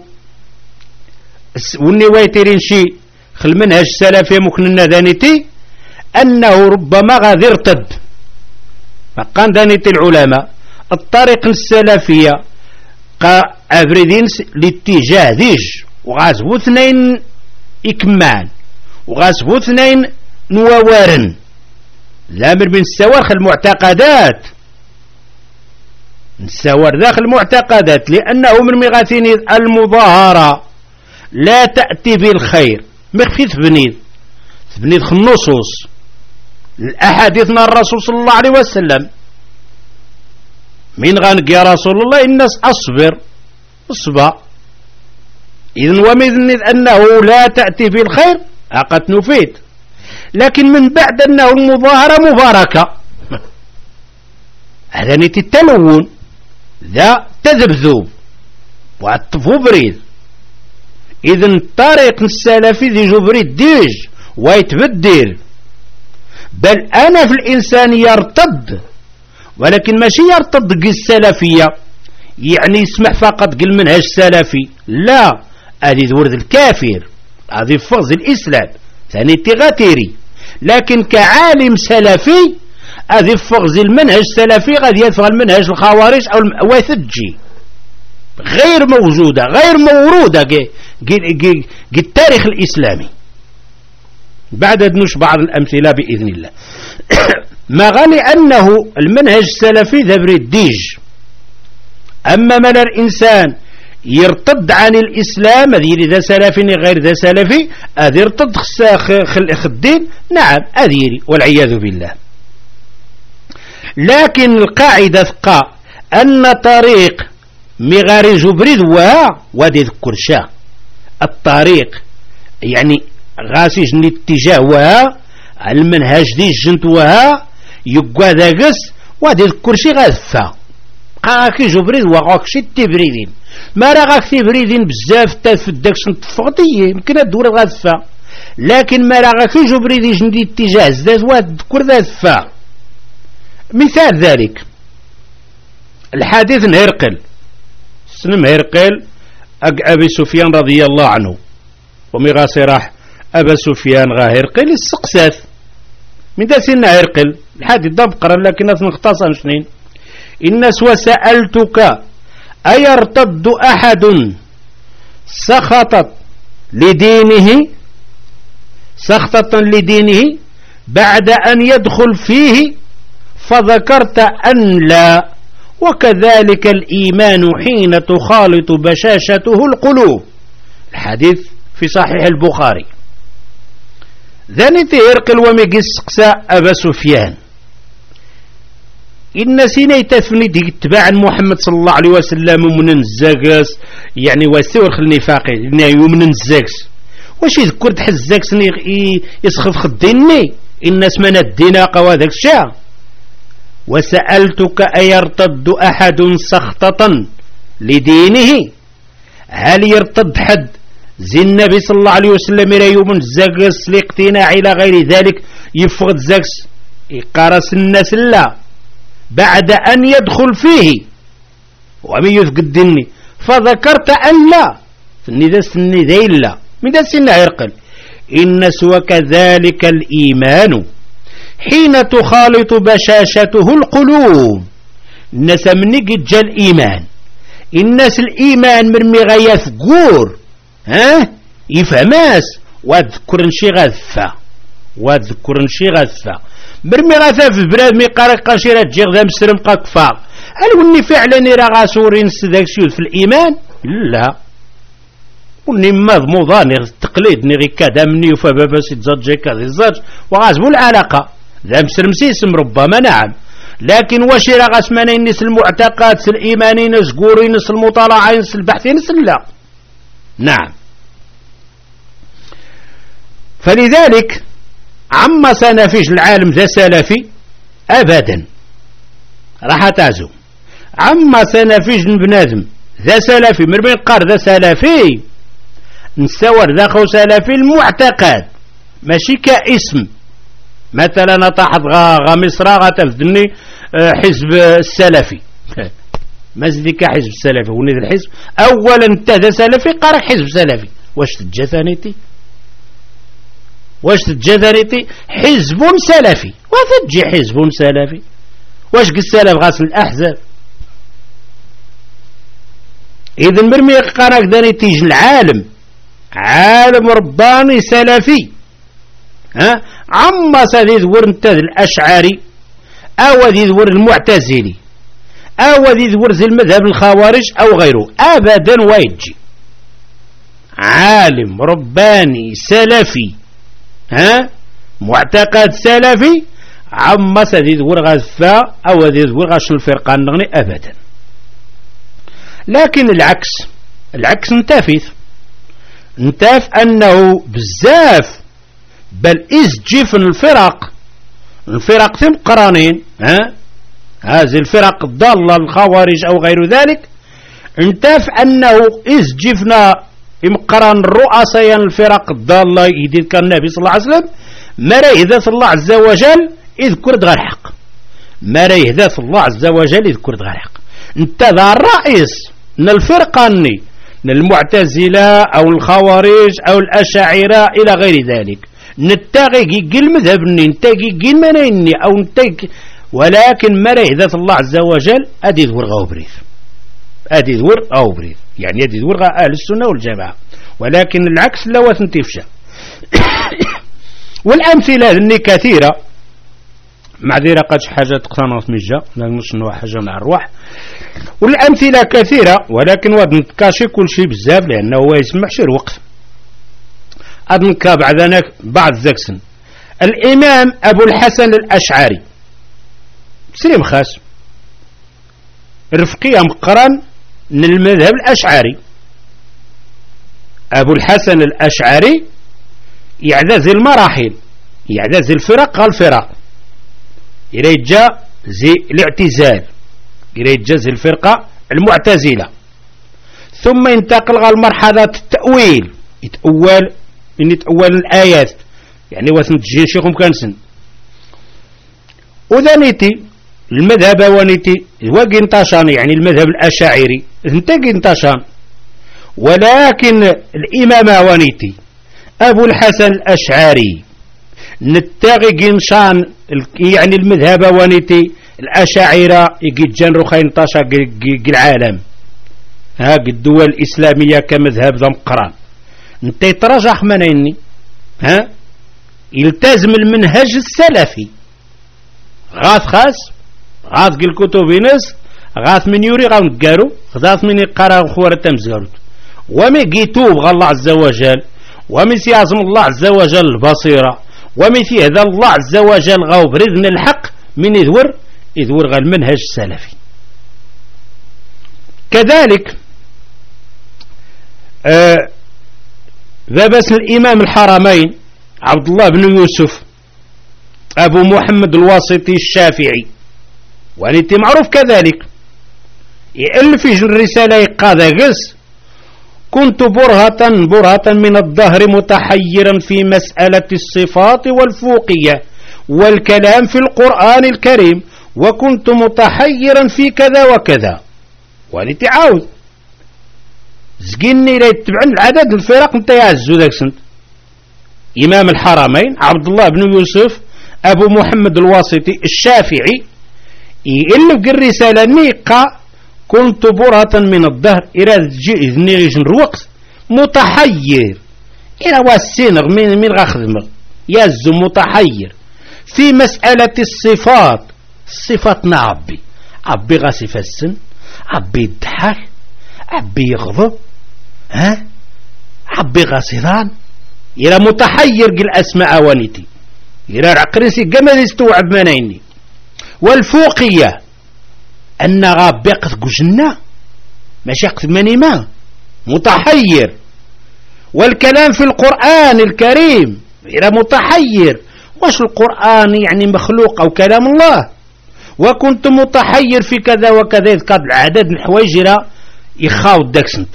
ونويترين شي خل منهج السلفي ممكن ذانيتي أنه ربما غادي يرتد. فقان ذانيتي العلماء الطريق السلفية أفريدين الاتجاه ديج وغازبو اثنين إكمان وغازبو اثنين نووارن لامر بين السوارخ المعتقدات نساور داخل المعتقدات، لأنه من مغاثين المظاهرة لا تأتي بالخير مخفي تبنيد النصوص الأحاديثنا الرسول صلى الله عليه وسلم من غانق يا رسول الله الناس أصبر اصبع. إذن ومذن أنه لا تأتي بالخير أقد نفيد، لكن من بعد أنه المظاهرة مباركة هذا نتي التلون ذا تذبذب وعطفو بريد. إذن الطريق السلفي ذي جبريد ديج ويتبدل، بل أنا في الإنسان يرتد، ولكن ماشي يرتد السلفية يعني يسمح فقط المنهج السلفي، لا، هذه ورد الكافر، هذه فوز الإسلام ثاني تغاتيري. لكن كعالم سلفي هذه فوز المنهج السلفي غادي يدفع المنهج الخوارج أو الواثجي، غير موجودة غير مورودة التاريخ الإسلامي. بعد نش بعض الأمثلة بإذن الله. ما غالي أنه المنهج السلفي ذا بريد ديج، أما من الإنسان يرتد عن الإسلام هذه ذا سلفي غير ذا سلفي هذا يرتد خدين، نعم أذيري والعياذ بالله. لكن القاعدة ثقة أن طريق مغاري جبريد وادي ذكر شا الطريق يعني غاسيج الاتجاه المنهج دي جنت يقوى ذاقس وادي ذكر شي غاثفة قاكي جبريد وغاكشي تبريدين ما راغاك تبريدين بزاف تفدك سنتفغطي يمكن الدورة غاثفة، لكن ما راغاك جبريد جنت اتجاه زاد واد ذكر ذاثفة مثال ذلك الحديث هرقل، سنم هرقل أبي سفيان رضي الله عنه ومي غاسي راح أبا سفيان غا هرقل السقساث من دا سنة هرقل الحديث دا بقرا لكن نختصر شنين الناس وسألتك أيرتد أحد سخطت لدينه بعد أن يدخل فيه فذكرت أن لا، وكذلك الإيمان حين تخالط بشاشته القلوب. الحديث في صحيح البخاري. ذاني هرقل وميقس قسى أبا سفيان إن سيني تثني دي اتباع محمد صلى الله عليه وسلم ومن الزاقس يعني وثور خلني فاقي ومن الزاقس واش يذكر تحزاقس يسخف خديني الناس من الدين قوى ذاك الشيء. وسألتك أيرتد أحد سخطة لدينه، هل يرتد حد زي النبي صلى الله عليه وسلم إلى يوم الزاقس لاقتناع إلى غير ذلك يفقد زاقس يقارس الناس لا بعد أن يدخل فيه ومن يفقد ديني فذكرت أن لا سني ذي لا من ذا سنة يرقل إنس وكذلك الإيمان حين تخالط بشاشته القلوب. الناس من جا الإيمان الناس الإيمان من مغاية ثقور يفهماس واذكر نشي غثة مرمي غثة في بلاد مي قارق قشيرة جيغ ذا مسرم قاكفاق. هل وني فعلا يرى غاسورين سداك سيود في الإيمان؟ لا وني مضموضاني التقليد نغي كذا مني وفبابا سيتزاج كذا يزاج وغازبو العلاقة ذا مسرم سيسم ربما نعم، لكن واش يرى غاسمانين نس المعتقد نس الإيمانين نس قورين نس المطالعين نس البحثين نس لا. نعم، فلذلك عما سنفيش العالم ذا سلفي أبدا راح تعزو عما سنفيش بنادم ذا سلفي مربين قار ذا سلفي نستور ذا خو سلفي المعتقد ماشي كاسم. مثلا طاحت غا مصر غتفدني حزب السلفي مازديك حزب السلفي وني الحزب اولا انت ذا سلفي قارك حزب سلفي واش تجثانيتي حزب سلفي وتجي حزب سلفي واش السلف غاسل الأحزاب. إذن مرمي قارك داني تيجي العالم عالم رباني سلفي عما سيد ورنت الأشعري أو ذي ور المعتزلي أو ذي ور المذهب الخوارج أو غيره أبدا ويجي عالم رباني سلفي معتقد سلفي عما سيد ور غثا أو ذي ور غش الفرقان نغني أبدا. لكن العكس انتاف أنه بزاف بل إزجف الفرق ثم قرانين هذه الفرق الضالة الخوارج أو غير ذلك انتاف أنه إزجفنا إمقران الرؤساء الفرق الضالة يدير كان النبي صلى الله عليه وسلم ما ريهدث الله عز وجل يذكر دغال حق ما ريهدث الله عز وجل يذكر دغال حق. انت ذا الرئيس من الفرقاني من المعتزلة أو الخوارج أو الأشاعرة إلى غير ذلك نتاغي قل مذهبني نتاغي قل منيني أو نتاغي ولكن ما ريهدث الله عز وجل أدي ذور غو بريد يعني أدي ذور أهل السنة والجماعة، ولكن العكس لو تنتفشى والأمثلة هذه كثيرة معذرة قد حاجة تقتنص مجا لنش نوع حاجة مع الروح والأمثلة كثيرة ولكن واد نتكاشي كل شيء بزاف لأنه هو يسمحش الوقت. أدنكا بعد زكسن الإمام أبو الحسن الأشعري سليم خاس رفقية مقرن من المذهب الأشعري. أبو الحسن الأشعري يعتزل المراحل يعتزل الفرق الفرق يرجع زي الاعتزال يرجع زي الفرقة المعتزلة ثم ينتقل على مرحلة التأويل يتأول الآيات يعني وثن تجي شيخهم كانسن وذنيتي المذهب ونيتي وقنطاشان يعني المذهب الأشاعري انت قنطاشان، ولكن الإمام ونيتي أبو الحسن الأشعري نتاغي قنشان يعني المذهب ونيتي الأشاعرة يجي جنرو خينطاشا العالم ها الدول الإسلامية كمذهب ذا مقران انت يترجح منيني ها يلتزم المنهج السلفي غاث خاص غاث قل كتب ناس غاث من يوري غنقارو غاث من يقرأ خوارة تمزغرت ومي قيتوب الله عز وجل ومي سيعزم الله عز وجل البصيرة ومي في هذا الله عز وجل غاو برذن الحق من يذور غا المنهج السلفي. كذلك ذبس الإمام الحرمين عبد الله بن يوسف أبو محمد الواسطي الشافعي وليتي معروف كذلك يألف في الرسالة يقاذا قس كنت برهة من الدهر متحيرا في مسألة الصفات والفوقية والكلام في القرآن الكريم وكنت متحيرا في كذا وكذا وليتي عاود زقيني لا يتبعن العدد الفرق انت يعزو ذاك سنت. إمام الحرمين عبد الله بن يوسف أبو محمد الواسطي الشافعي يألف الرسالة نيقا كنت برهة من الدهر إلى جئذني الوقت متحير إلى والسينغ من غخدمغ يزو متحير في مسألة الصفات صفاتنا عبي غاسف السن عبي يضحك عبي يغضب ها عبي غاسضان إلى متحير قل أسماء ونيتي إلى عقرسي قمد يستوعب منيني. والفوقية أن غابي قد قجنا ماشي قد منيما متحير. والكلام في القرآن الكريم إلى متحير واش القرآن يعني مخلوق أو كلام الله. وكنت متحير في كذا وكذا إذ قد العدد الحوايج يخاوض داكسنت.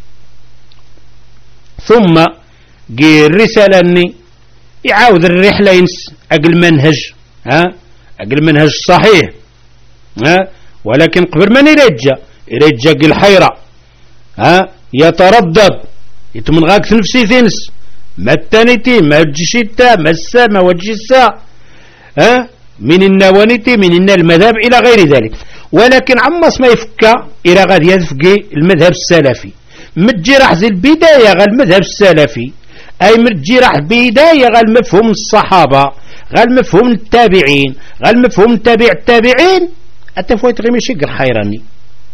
ثم جي الرسالة أني يعاود الرحلة ينس أقل منهج أقل منهج صحيح ولكن قبل من يرجع قل حيرة يتردد يتمن غاك نفسي ثنس ما التانيتي ما الجشيتا ما السا ما وجيسا من النوانيتي من المذهب إلى غير ذلك. ولكن عمص ما يفكى إلى غادي يفكي المذهب السلفي متجي راح زي البداية غا المذهب السلفي أي متجي راح بداية غا المفهوم الصحابة غا المفهوم التابعين غا المفهوم التابعين أتفويت غير مشي حيراني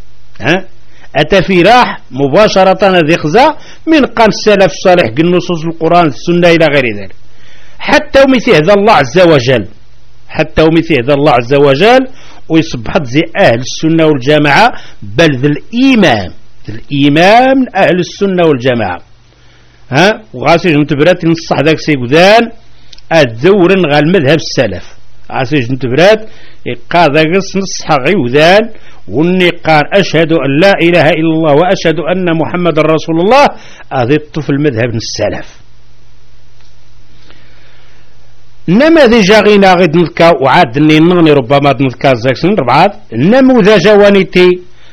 أتفي راح مباشرة ذي خزا من قام السلف الصالح بالنصوص القرآن السنة إلى غير ذلك حتى ومثل هذا الله عز وجل الله عز وجل ويصبحت زي أهل السنة والجماعة بل ذي الإمام أهل السنة والجماعة وغاسي جنتبرات نصح ذاك سيقودان الذورن غا المذهب السلف غاسي جنتبرات يقا ذاك نصح غيودان والنقان أشهد أن لا إله إلا الله وأشهد أن محمد رسول الله هذا الطفل المذهب السلف. إنما ذي جاغينا غيد نذكا وعاد نغني ربما نذكا زاكسن ربعات النموذج ونيتي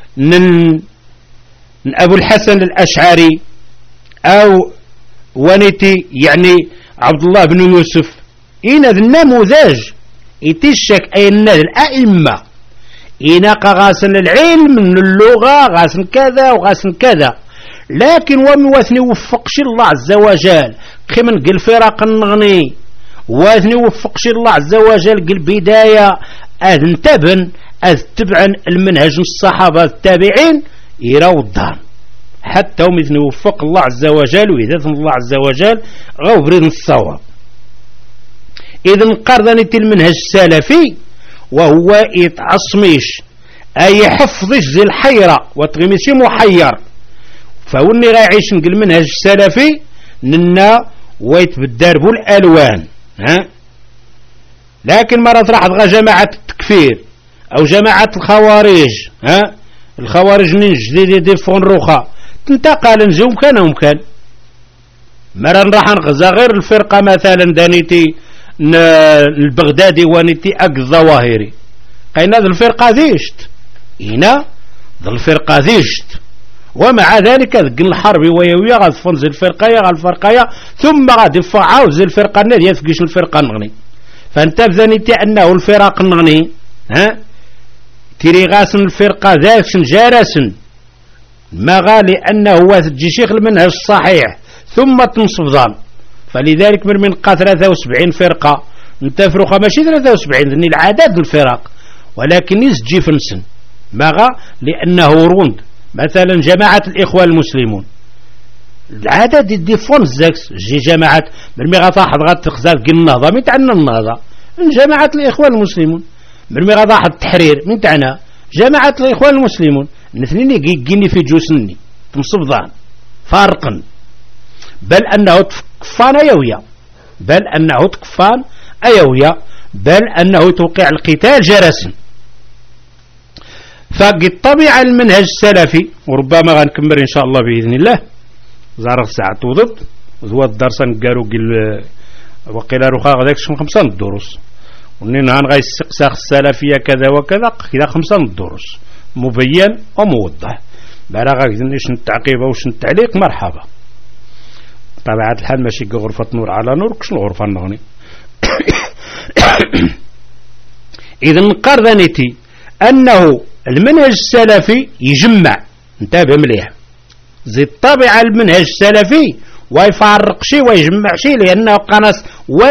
أبو الحسن الأشعري أو ونيتي يعني عبد الله بن يوسف إن ذا النموذج يتشك أين الأئمة إناق غاسن العلم من اللغة غاسن كذا وغاسن كذا لكن ومواثني وفقش الله عز وجل خمن قل فرق النغني واثني وفقش الله عز وجل قل بداية أذن تبن تبعا المنهج الصحابة التابعين يراو الدار حتى ومثني وفق الله عز وجل وإذا الله عز وجل غاو بريد الصواب. إذن قرضني المنهج السلفي وهو يتعصميش أي يحفظش زي الحيرة وتغميسي محير فهوني غايعيش نقل المنهج السلفي ننا ويتبدار بالألوان لكن مرات راح تغى جماعة التكفير أو جماعة الخوارج الخوارج نجدي دي فون روخا تنتقل نجي مكان مرة راح نغزى غير الفرقة مثلا دانيتي البغدادي ونيتي أك الظواهري قينا ذي الفرقة ذيشت هنا ذي الفرقة ذيشت، ومع ذلك ذق الحرب ويويا غادفون زي الفرقية الفرقية ثم غادي يفعاو زي الفرقة النادية تفقيش الفرقة النغني. فانت بذنيتي أنه الفرق النغني تيري غاسن الفرقة ذاك جارسن ما غالي أنه هو تجي شيخ المنهج الصحيح ثم تنصف ظن. فلذلك من قا 73 فرقة نتفرقها ماشي 73 ذني العدد الفرق، ولكن يسجي فنسن ماغا لأنه روند. مثلا جماعة الإخوان المسلمون العدد يدي فونزاكس جي جماعة مرمي غطاحد غاتخزال النهضة من تعنى النهضة من جماعة الإخوان المسلمون، مرمي غطاحد التحرير من تعنى جماعة الإخوان المسلمون. نثنين يجيني في جوسني تمصبضان فارقا، بل أنه تكفان أيويا، بل أنه تكفان أيويا، بل أنه توقع القتال جرسا. فقد طبيعة المنهج السلفي، وربما غنكمل إن شاء الله بإذن الله زارغ ساعة وضبط ذو الدرس نقارو وقيل روخا غداك شكون 5 الدروس ونين هان غيسقساخ السلفية كذا وكذا كذا 5 الدروس مبين وموضح. بلا غاكدني شن التعقيب أو شن التعليق مرحبا. طبيعة الحال ماشي غرفة نور على نور كش الغرفة النغني. إذا نقر ذنيتي أنه المنهج السلفي يجمع، انتبه مليح، زي الطبيعة المنهج السلفي ويفرق شيء ويجمع شيء لأنه قنص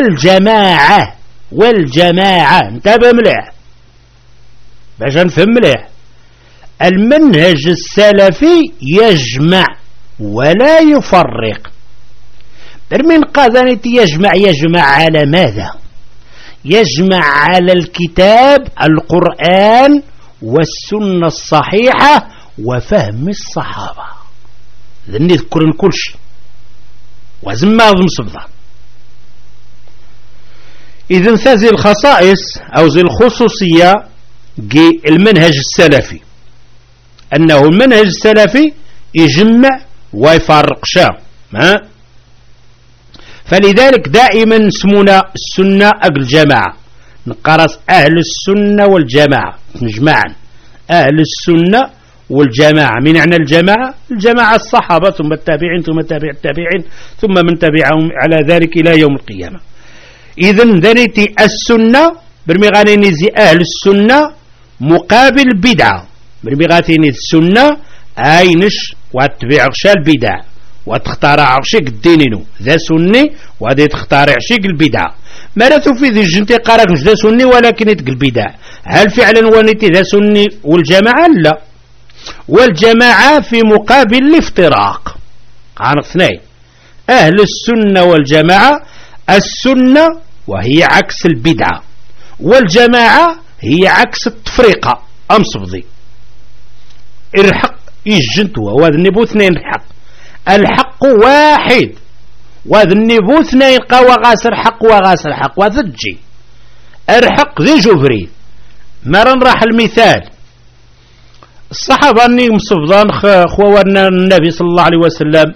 والجماعة انتبه مليح باش نفهم مليح. المنهج السلفي يجمع ولا يفرق. من قاذنتي يجمع على ماذا؟ يجمع على الكتاب القرآن والسنة الصحيحة وفهم الصحابة. ذن يذكرن كل شيء وزما ضم صبضان. إذن هذه الخصائص أو ذي الخصوصية المنهج السلفي، أنه المنهج السلفي يجمع ويفرق شيء. فلذلك دائما اسمنا السنة أقل الجماعة، نقرص أهل السنة والجماعة نجمعا أهل السنة والجماعة. من معنى الجماعة الصحابة ثم التابعين ثم تابع التابعين ثم من تبعهم على ذلك إلى يوم القيامة. إذن ذنيتي السنة برمغانيني زي أهل السنة مقابل بدعة، برمغانيني السنة أينش واتبع غشا البدع وتختارع عشيق الدينينو ذا سني وهذا تختارع عشيق البدع. ما لا تفيد الجنتي قارك مش ذا سني ولكن يتقل البدع. هل فعلا ونتي ذا سني والجماعة؟ لا، والجماعة في مقابل الافتراق. عن اثنين أهل السنة والجماعة، السنة وهي عكس البدعة والجماعة هي عكس التفريقة. أمصبضي الحق يجنتوا وهذا النبو اثنين الحق واحد وهذا النبو اثنين قوى غاسر حق وغاسر حق وذجي الحق ذي جبريل. مرن راح المثال الصحابة أني مصفضان خوارنا النبي صلى الله عليه وسلم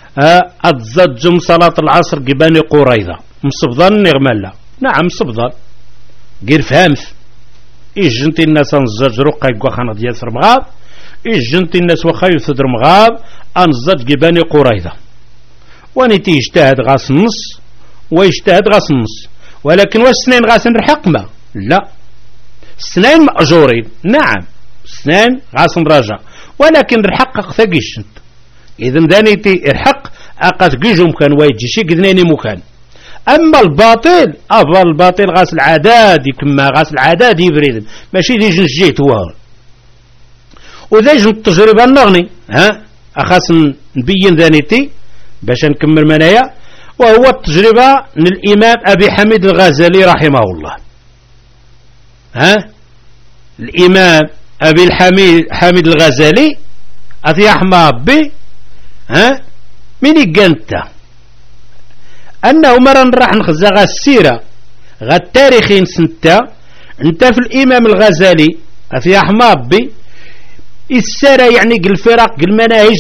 أتزجم صلاة العصر قباني قريضة مصفضان نغمالا. نعم مصفضان غير فهمت إجنتي الناس نزج رقا يقوى خانا ديال مغاب، إجنتي الناس وخا يثدر مغاب أنزج قباني قريضة ونتي يجتهد غاس النص ويجتهد غاس النص. ولكن والسنين غاس نرحق ما لا، السنين مأجورين. نعم السنين غاس نراجع ولكن الحق ثقيش. إذن دانيتي الحق أقات قيجو مكان ويجي شي قذنيني مكان. أما الباطل الباطل غاس العداد كما غاس العداد يبريد ماشي ديج نجيت هو وديج التجربة النغني أخاص نبين ذانيتي باش نكمل منايا، وهو التجربة من الإمام أبي حميد الغزالي رحمه الله. الإمام أبي حميد الغزالي أثي أحمد بي من يقنته أنه مرة راح نخزى غا السيرة غا التاريخين سنتا انت في الإمام الغزالي أثي أحمد بي السارة يعني الفرق المناهج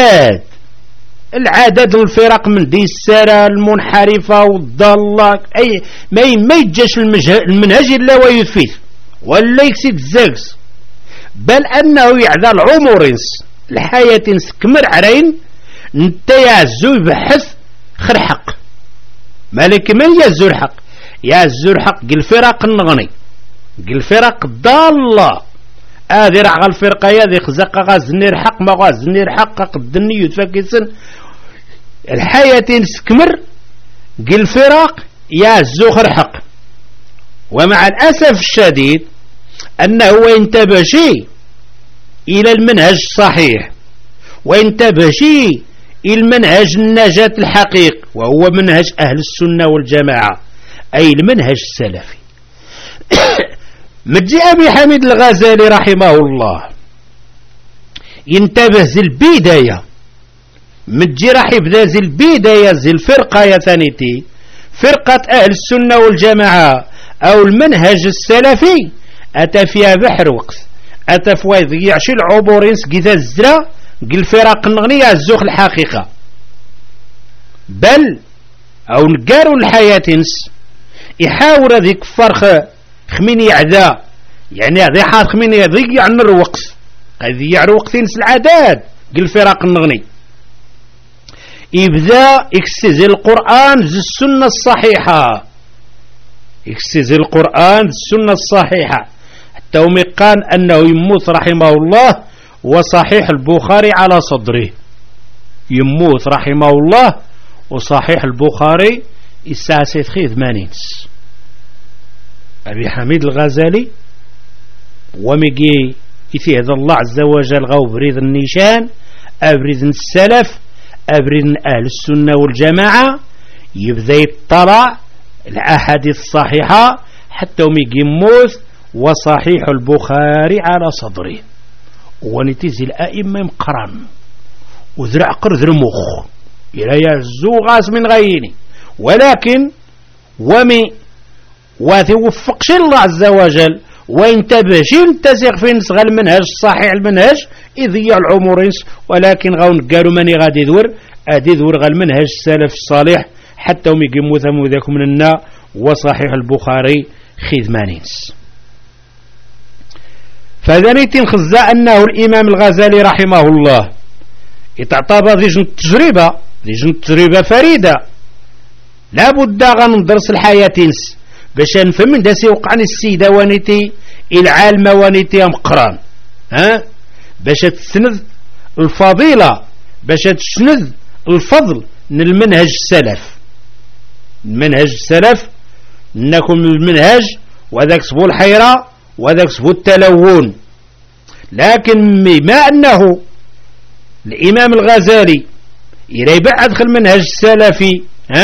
العادات الفرق من دي السارة المنحرفة والضالة أي ما يجيش المنهج إلا ويثفيث ولا يكسد الزاكس، بل أنه يعذى العمرنس الحياة كمر عرين انت يعزو يبحث خر حق مالك من يعزو الحق، يعزو الحق قل فرق النغني قل فرق ضالة هذه راه الفرقة هذه خزق غازني الحق ما غازني الحق قدني يتفكسن الحياة سكمر قل فرق يعزو خر حق. ومع الأسف الشديد أنه وينتبه شيء إلى المنهج الصحيح وينتبه شيء إلى المنهج النجاة الحقيقي وهو منهج أهل السنة والجماعة أي المنهج السلفي. مجي أبي حميد الغزالي رحمه الله ينتبه زي البداية، مجي راح يبدا زي البداية زي الفرقة يا ثانيتي فرقة أهل السنة والجماعة أو المنهج السلفي أتى فيها بحر وقت أتى فيها يضيعش العبورين سقيتا الزرا قل فرق النغنية الزوخ الحقيقة، بل أو نقاروا الحياة يحاول هذيك فرخ خمين يعدى يعني هذي حاط خمين يضيع عن الوقت يضيع الوقتين العداد قل فرق النغني يبدأ يكسز القرآن زي السنة الصحيحة يكسز القرآن السنة الصحيحة حتى ومقان أنه يموت رحمه الله وصحيح البخاري على صدره، يموت رحمه الله وصحيح البخاري الساسيت خيذ مانينس. أبي حميد الغزالي ومجي يفيد الله عز وجل غو بريد النيشان أبريد السلف أبريد أهل السنة والجماعة يبدأ يطلع الأحاديث الصحيحة حتى ومجي يموت وصحيح البخاري على صدره ونتيزي الأئمة مقرن وذرع قرذ مخ إلا يعزو غاز من غيني، ولكن ومي وثوفقش الله عز وجل وينتبهش ينتزغ في نسغ المنهج الصحيح المنهج يضيع العمرينس، ولكن غاون قالوا ماني غادي يدور غا المنهج السلف الصالح حتى هم يقيموا ثمو ذاكم من النا وصحيح البخاري خذمانينس. فذنيتين خزاء أنه الإمام الغزالي رحمه الله يتعطى ذي تجربة فريدة لابد غندرس الحياة باش نفهم من داسي وقعني السيدة وانيتي العالمة وانيتي مقران باش تسند الفضيلة باش تسند الفضل من المنهج السلف. المنهج السلف انكم المنهج وذاك سبو الحيرة وذاك سبو التلون، لكن بما أنه الإمام الغزالي إلى يبعد خل المنهج السلفي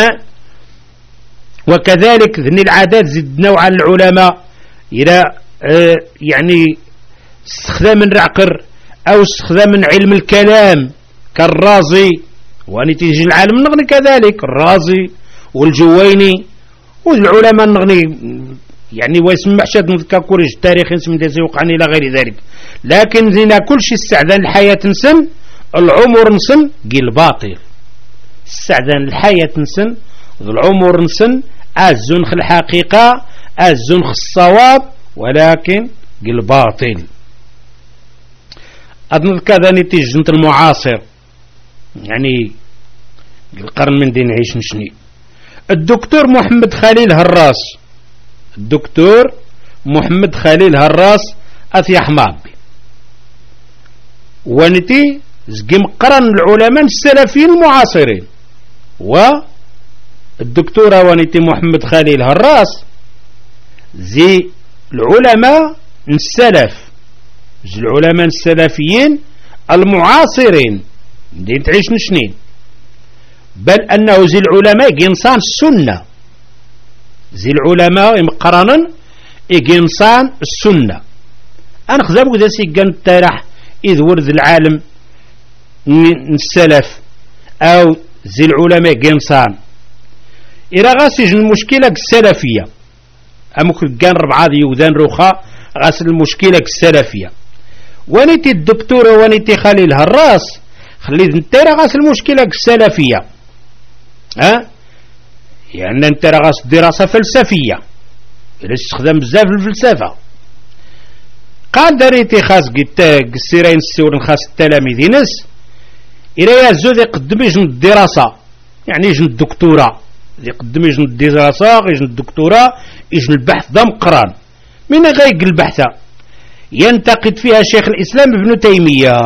وكذلك ذني العادات زدنا على العلماء إلى يعني استخدام من رعقر أو استخدام من علم الكلام كالرازي وأن تيجي العالم نغني كذلك الرازي والجويني والعلماء نغني يعني ويسمع شاد نذكر كوريج التاريخ نسمي دازي وقعني إلى غير ذلك، لكن زينا كل شيء استعدان الحياة نسن العمر نسن قيل باطل استعدان الحياة نسن العمر نسن أزن خ الحقيقة أزن خ الصواب ولكن قيل باطل. أظن كذا نتيجة المعاصر يعني القرن من دين عيش نشني الدكتور محمد خليل هراس أثي حمابي ونتي زقم قرن العلماء السلفيين المعاصرين والدكتورة ونتي محمد خليل هراس زي العلماء السلفيين المعاصرين دين تعيش نشنين، بل أنه زي العلماء إنسان السنة زي العلماء مقرنا إنسان السنة. أنا خزابك ذا سيقان التارح إذ ورد العالم السلف أو زي العلماء إنسان إذا غاسج المشكلة السلفية أمك كان ربعة يودان رخاء غاسل المشكلة السلفية ونيتي الدكتورة ونيتي خليل هراس خليت انترى غاسل المشكلة السلفية يعني انت راس دراسة فلسفية إلا استخدام بزاف الفلسفة قال داريتي خاص السيرين السورن خاص التلاميذ ناس إلا يزود يقدم يجن الدراسة، يعني يجن الدكتوراه، يقدم يجن الدراسة، يجن الدكتوراه، يجن البحث ضم قران. من غيق البحث ينتقد فيها شيخ الإسلام ابن تيمية.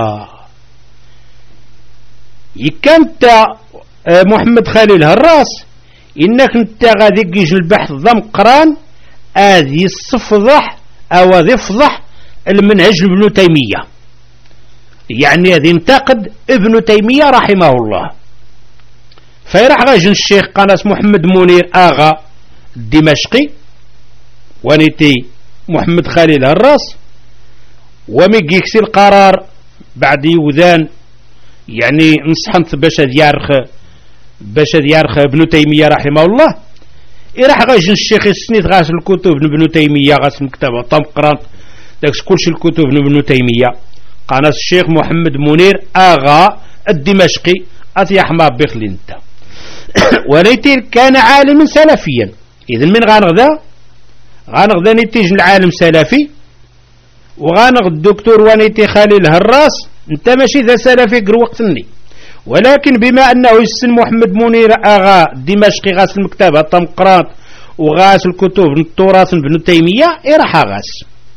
يكانت محمد خليل هراس إنك انت غادي يجن البحث ضم قران هذه الصفضح أو هذه فضح المنهج ابن تيمية، يعني هذا ينتقد ابن تيمية رحمه الله. فيرح غاجن الشيخ قناص محمد منير آغا الدمشقي ونيتي محمد خليل هراس وميجي يكسي القرار بعد يوذان، يعني نصحنت باش ديارخ ابن تيمية رحمه الله. يرح غاجن الشيخ السنيت غاس الكتب ابن تيمية غاس مكتبة طم قرانت داكس كلشي الكتب ابن تيمية. قناص الشيخ محمد منير آغا الدمشقي أتي أحمد بخلينتا وليتي كان عالما سلفيا. إذن من غانغدا نتيج العالم سلفي وغانغ الدكتور ونيتي خليل هراس انت ماشي ذا سلفي قر وقتني، ولكن بما أنه يسن محمد منير آغا الدمشقي غاس المكتبة طم قرانت وغاس الكتب التراث ابن تيمية إراح غاس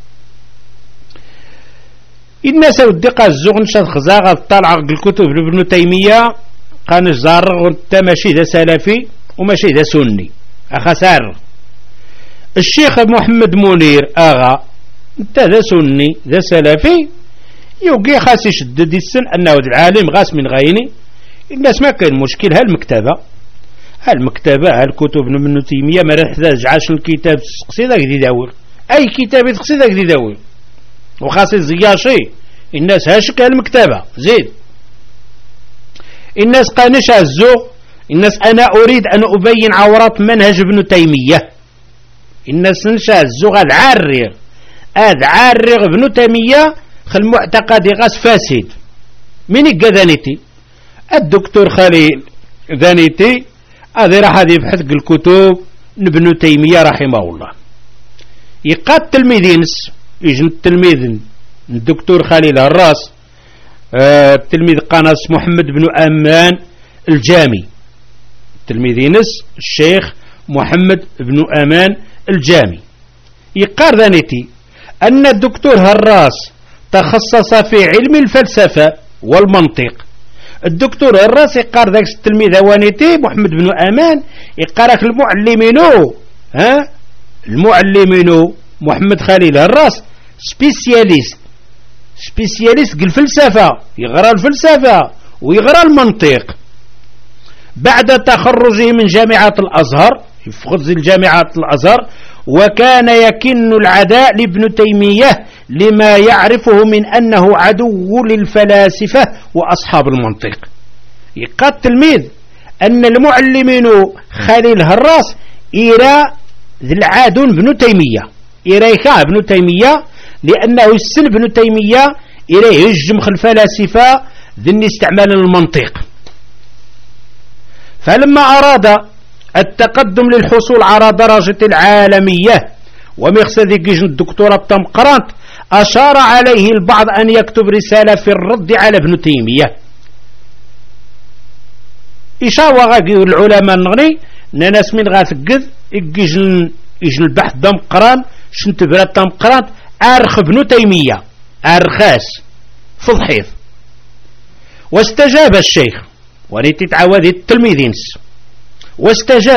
الناس ودقة الزغن شاد خزاغة طالعة الكتب ابن تيمية قان الزار وانت ماشي ذا سلفي وماشي ذا سني أخسار. الشيخ محمد منير آغا انت ذا سني ذا سلفي يوقي خاس يشدد السن أنه العالم غاس من غيني. الناس ما كان مشكل هالمكتبة هالكتب ابن تيمية ما رحتاج عاش الكتاب تسقسي ذاك دي داول أي كتاب يتقسي ذاك دي داول وخاص الزياشي الناس هاشك المكتبة زيد. الناس قانش الزوغ الناس أنا أريد أن أبين عورات منهج ابن تيمية. الناس نشا الزوغ العرر ابن تيمية خل معتقد غاس فاسد. من الجذانيتي الدكتور خليل ذانيتي هذا راح يبحث الكتب ابن تيمية رحمه الله. يقاد تلميذينس يجن التلميذ الدكتور خليل هراس التلميذ قناص محمد بن أمان الجامي تلميذينس الشيخ محمد بن أمان الجامي. يقار ذانيتي أن الدكتور هراس تخصص في علم الفلسفة والمنطق. الدكتور هراس يقار ذاك التلميذ هوانيتي محمد بن أمان يقارك المعلمين محمد خليل هراس سبيسياليست الفلسفة يغرى الفلسفة ويغرى المنطق. بعد تخرجه من جامعة الأزهر يفقد الجامعة الأزهر وكان يكن العداء لابن تيمية لما يعرفه من أنه عدو للفلاسفة وأصحاب المنطق. يقال تلميذ أن المعلمين خليل هراس إيرا العادون ابن تيمية إيريكا ابن تيمية لأنه يسن ابن تيمية إليه يهجم الفلاسفة ذن استعمال المنطق. فلما أراد التقدم للحصول على درجة العالمية ومقصد يجن الدكتوراه تم قرانت أشار عليه البعض أن يكتب رسالة في الرد على ابن تيمية. إشاوة غاقي العلماء نغني ناس من غاثقذ يجن البحث دم قران شنت براد تم قرانت أرخ ابن تيمية أرخاس فضحيث. واستجاب الشيخ وريت تعاود التلميذين واستجاب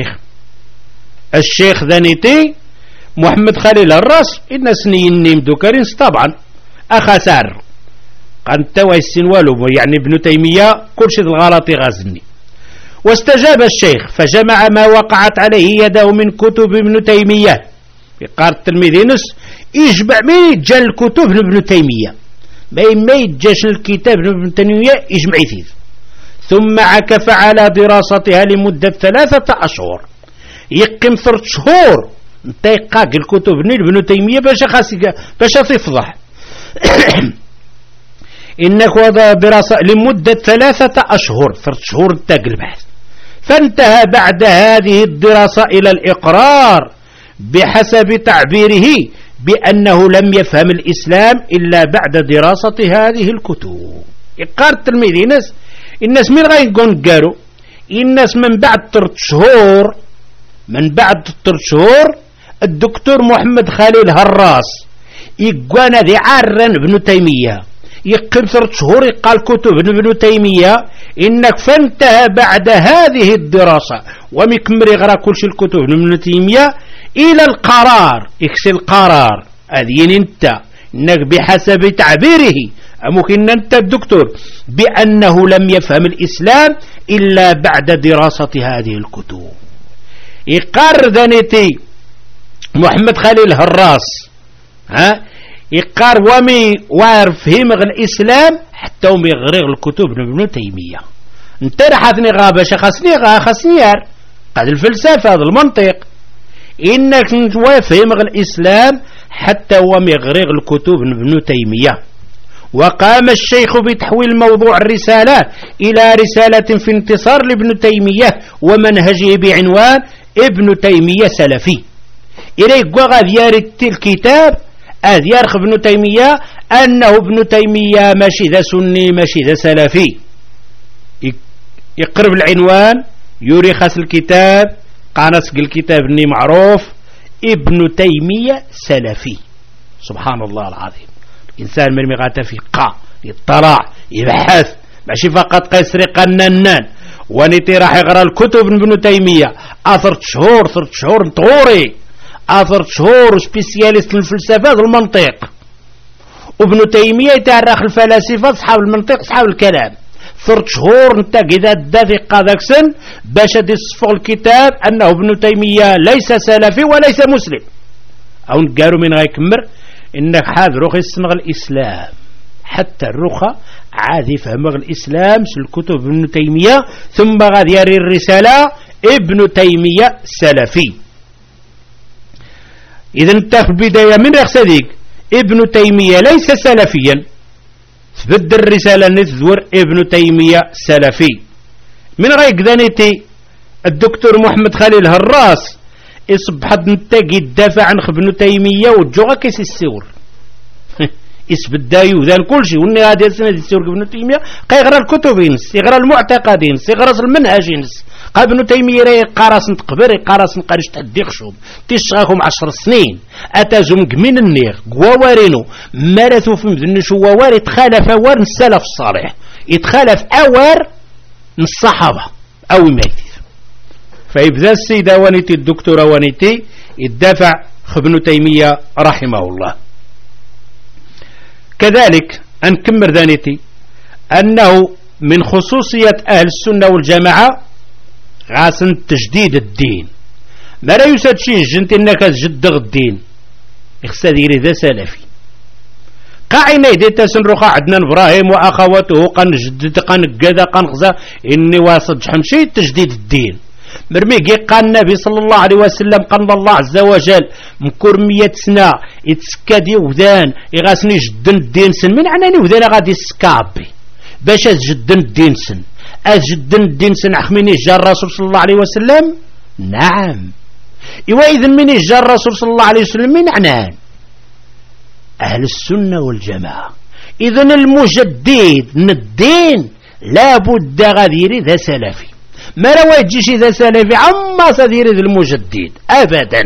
الشيخ ذانيتي محمد خليل الراس الناس نيم دوكارينس طبعا أخسار قان توا السن والو يعني ابن تيمية كل شيء الغلط غازني. واستجاب الشيخ فجمع ما وقعت عليه يده من كتب ابن تيمية. يقال التلميذينس يجمع ما يتجا الكتب ابن تيمية ما يتجاش الكتاب ابن تيمية يجمع يثيث. ثم عكف على دراستها لمدة 3 أشهر يقيم 3 شهور تيقاق الكتب ابن تيمية باش تفضح إنك وضع دراسة لمدة 3 أشهر 3 شهور تاق البحث. فانتهى بعد هذه الدراسة إلى الإقرار بحسب تعبيره بأنه لم يفهم الإسلام إلا بعد دراسة هذه الكتب. يقار التلميذ الناس من غير يقول قالوا الناس من بعد 3 شهور الدكتور محمد خليل هراس يقوانا ذي عارن ابن تيمية يقيم 3 شهور يقال كتب ابن تيمية إنك فانتهى بعد هذه الدراسة ومكمل يغرى كل شيء الكتب ابن تيمية إلى القرار يكسي القرار أذين إنك بحسب تعبيره ممكن أنت الدكتور بأنه لم يفهم الإسلام إلا بعد دراسة هذه الكتب. يقار ذنيتي محمد خليل هراس يقار ومي وارفهم الإسلام حتى ومي يغرق الكتب ابن تيمية. انت رحتني غابة خاصنيار قد الفلسفة هذا المنطق إنك وافهم الإسلام حتى ومي يغرق الكتب ابن تيمية. وقام الشيخ بتحويل موضوع الرسالة إلى رسالة في انتصار لابن تيمية ومنهجه بعنوان ابن تيمية سلفي. إليك وغاديار الكتاب يرخ ابن تيمية أنه ابن تيمية ماشي ذا سني ماشي ذا سلفي. يقرب العنوان يرخص الكتاب قانسق الكتاب اني معروف ابن تيمية سلفي. سبحان الله العظيم. الإنسان من مغاته في يطلع يبحث ماشي فقط قيسري قننان ونتي راح يقرأ الكتب ابن تيمية 3 شهور طوري 3 شهور سبيسياليست الفلسفة المنطق. وابن تيمية يتعرخ الفلاسفة أصحاب المنطق أصحاب الكلام 3 شهور انت كذا دافق هذاك سن باش يصفغ الكتاب أنه ابن تيمية ليس سلفي وليس مسلم. أو نقاروا من غيكمر إنك حاذ رخي يسمغ الإسلام حتى الرخى عاد يفهم الإسلام في الكتب ابن تيمية ثم غادي يري الرسالة ابن تيمية سلفي. إذا انت في البداية من يخصديك ابن تيمية ليس سلفيا تبدل الرسالة نذور ابن تيمية سلفي. من غير ذنيتي الدكتور محمد خليل هراس يصبحت نتاقي الدافع عن ابن تيمية وجوغا كيس السور يسبدايو ذان كل شيء وني غادي السنة السور ابن تيمية يقرا الكتب ينس يقرا المعتقدين يقرا المنهج ينس ابن تيمية يقارس نتقبر يقارس نقارش تديخشهم تيشغاكم 10 سنين اتازم من النير قوارينو مارثوا في مذن شووار يتخالف اوار السلف الصالح يتخالف اوار الصحابة او ميت. فيبدأ السيدة ونيتي الدكتورة ونيتي يدافع ابن تيمية رحمه الله. كذلك أنكمر ذانيتي أنه من خصوصية أهل السنة والجماعة غاسن تجديد الدين. ما لا يساد شيء جنت إنك تجدغ الدين يخسديري ذا سلفي قاعنا يديتا سنرخا عدنا إبراهيم وأخواته قنجدد قنقذا قنغزا إني واصد حمشي تجديد الدين. مرميك قال النبي صلى الله عليه وسلم قال الله عز وجل مكور 100 سنة يتسكادي وذان يغاسني جدن الدين سن من عناني وذان غادي سكابي باش جدن الدين سن جدن الدين سن أخميني جاء الرسول صلى الله عليه وسلم. نعم إذن من جاء الرسول صلى الله عليه وسلم من عنان أهل السنة والجماعة. إذن المجدد من الدين لابد غاديري ذا سلفي ما روا يجيش إذا سلفي عما صدير ذي المجدد أبدا.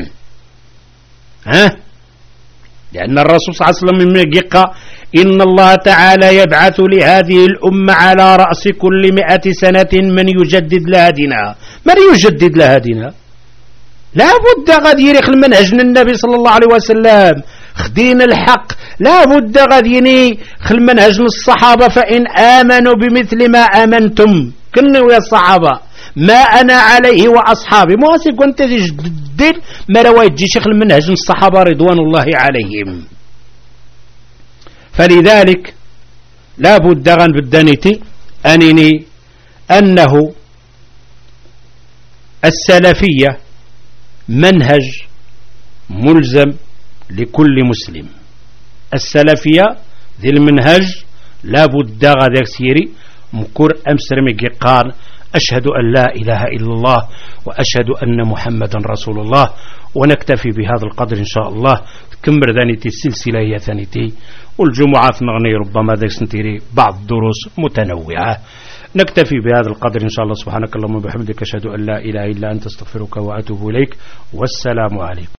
لأن الرسول صلى الله عليه وسلم من يقع إن الله تعالى يبعث لهذه الأمة على رأس كل 100 سنة من يجدد لها دينها. من يجدد لها دينها لا بد غادي يريخ المنهج النبي صلى الله عليه وسلم خدين الحق لا بد غادي يريخ المنهج الصحابة فإن آمنوا بمثل ما آمنتم كنوا يا الصحابة ما أنا عليه وأصحابي مواسي كنت تجدد ما رواية شيخ المنهج الصحابة رضوان الله عليهم. فلذلك لا بد غن بالدنيتي أنني أنه السلفية منهج ملزم لكل مسلم. السلفية ذي المنهج لا بد غادي سيري مكور أمسر ميقال أشهد أن لا إله إلا الله وأشهد أن محمدا رسول الله. ونكتفي بهذا القدر إن شاء الله. كمر ذانيتي السلسلة هي ثانيتي، والجمعة نغني ربما ذاك سنتيري بعض الدروس متنوعة. نكتفي بهذا القدر إن شاء الله. سبحانك اللهم وبحمدك أشهد أن لا إله إلا أنت، استغفرك وأتوب إليك، والسلام عليكم.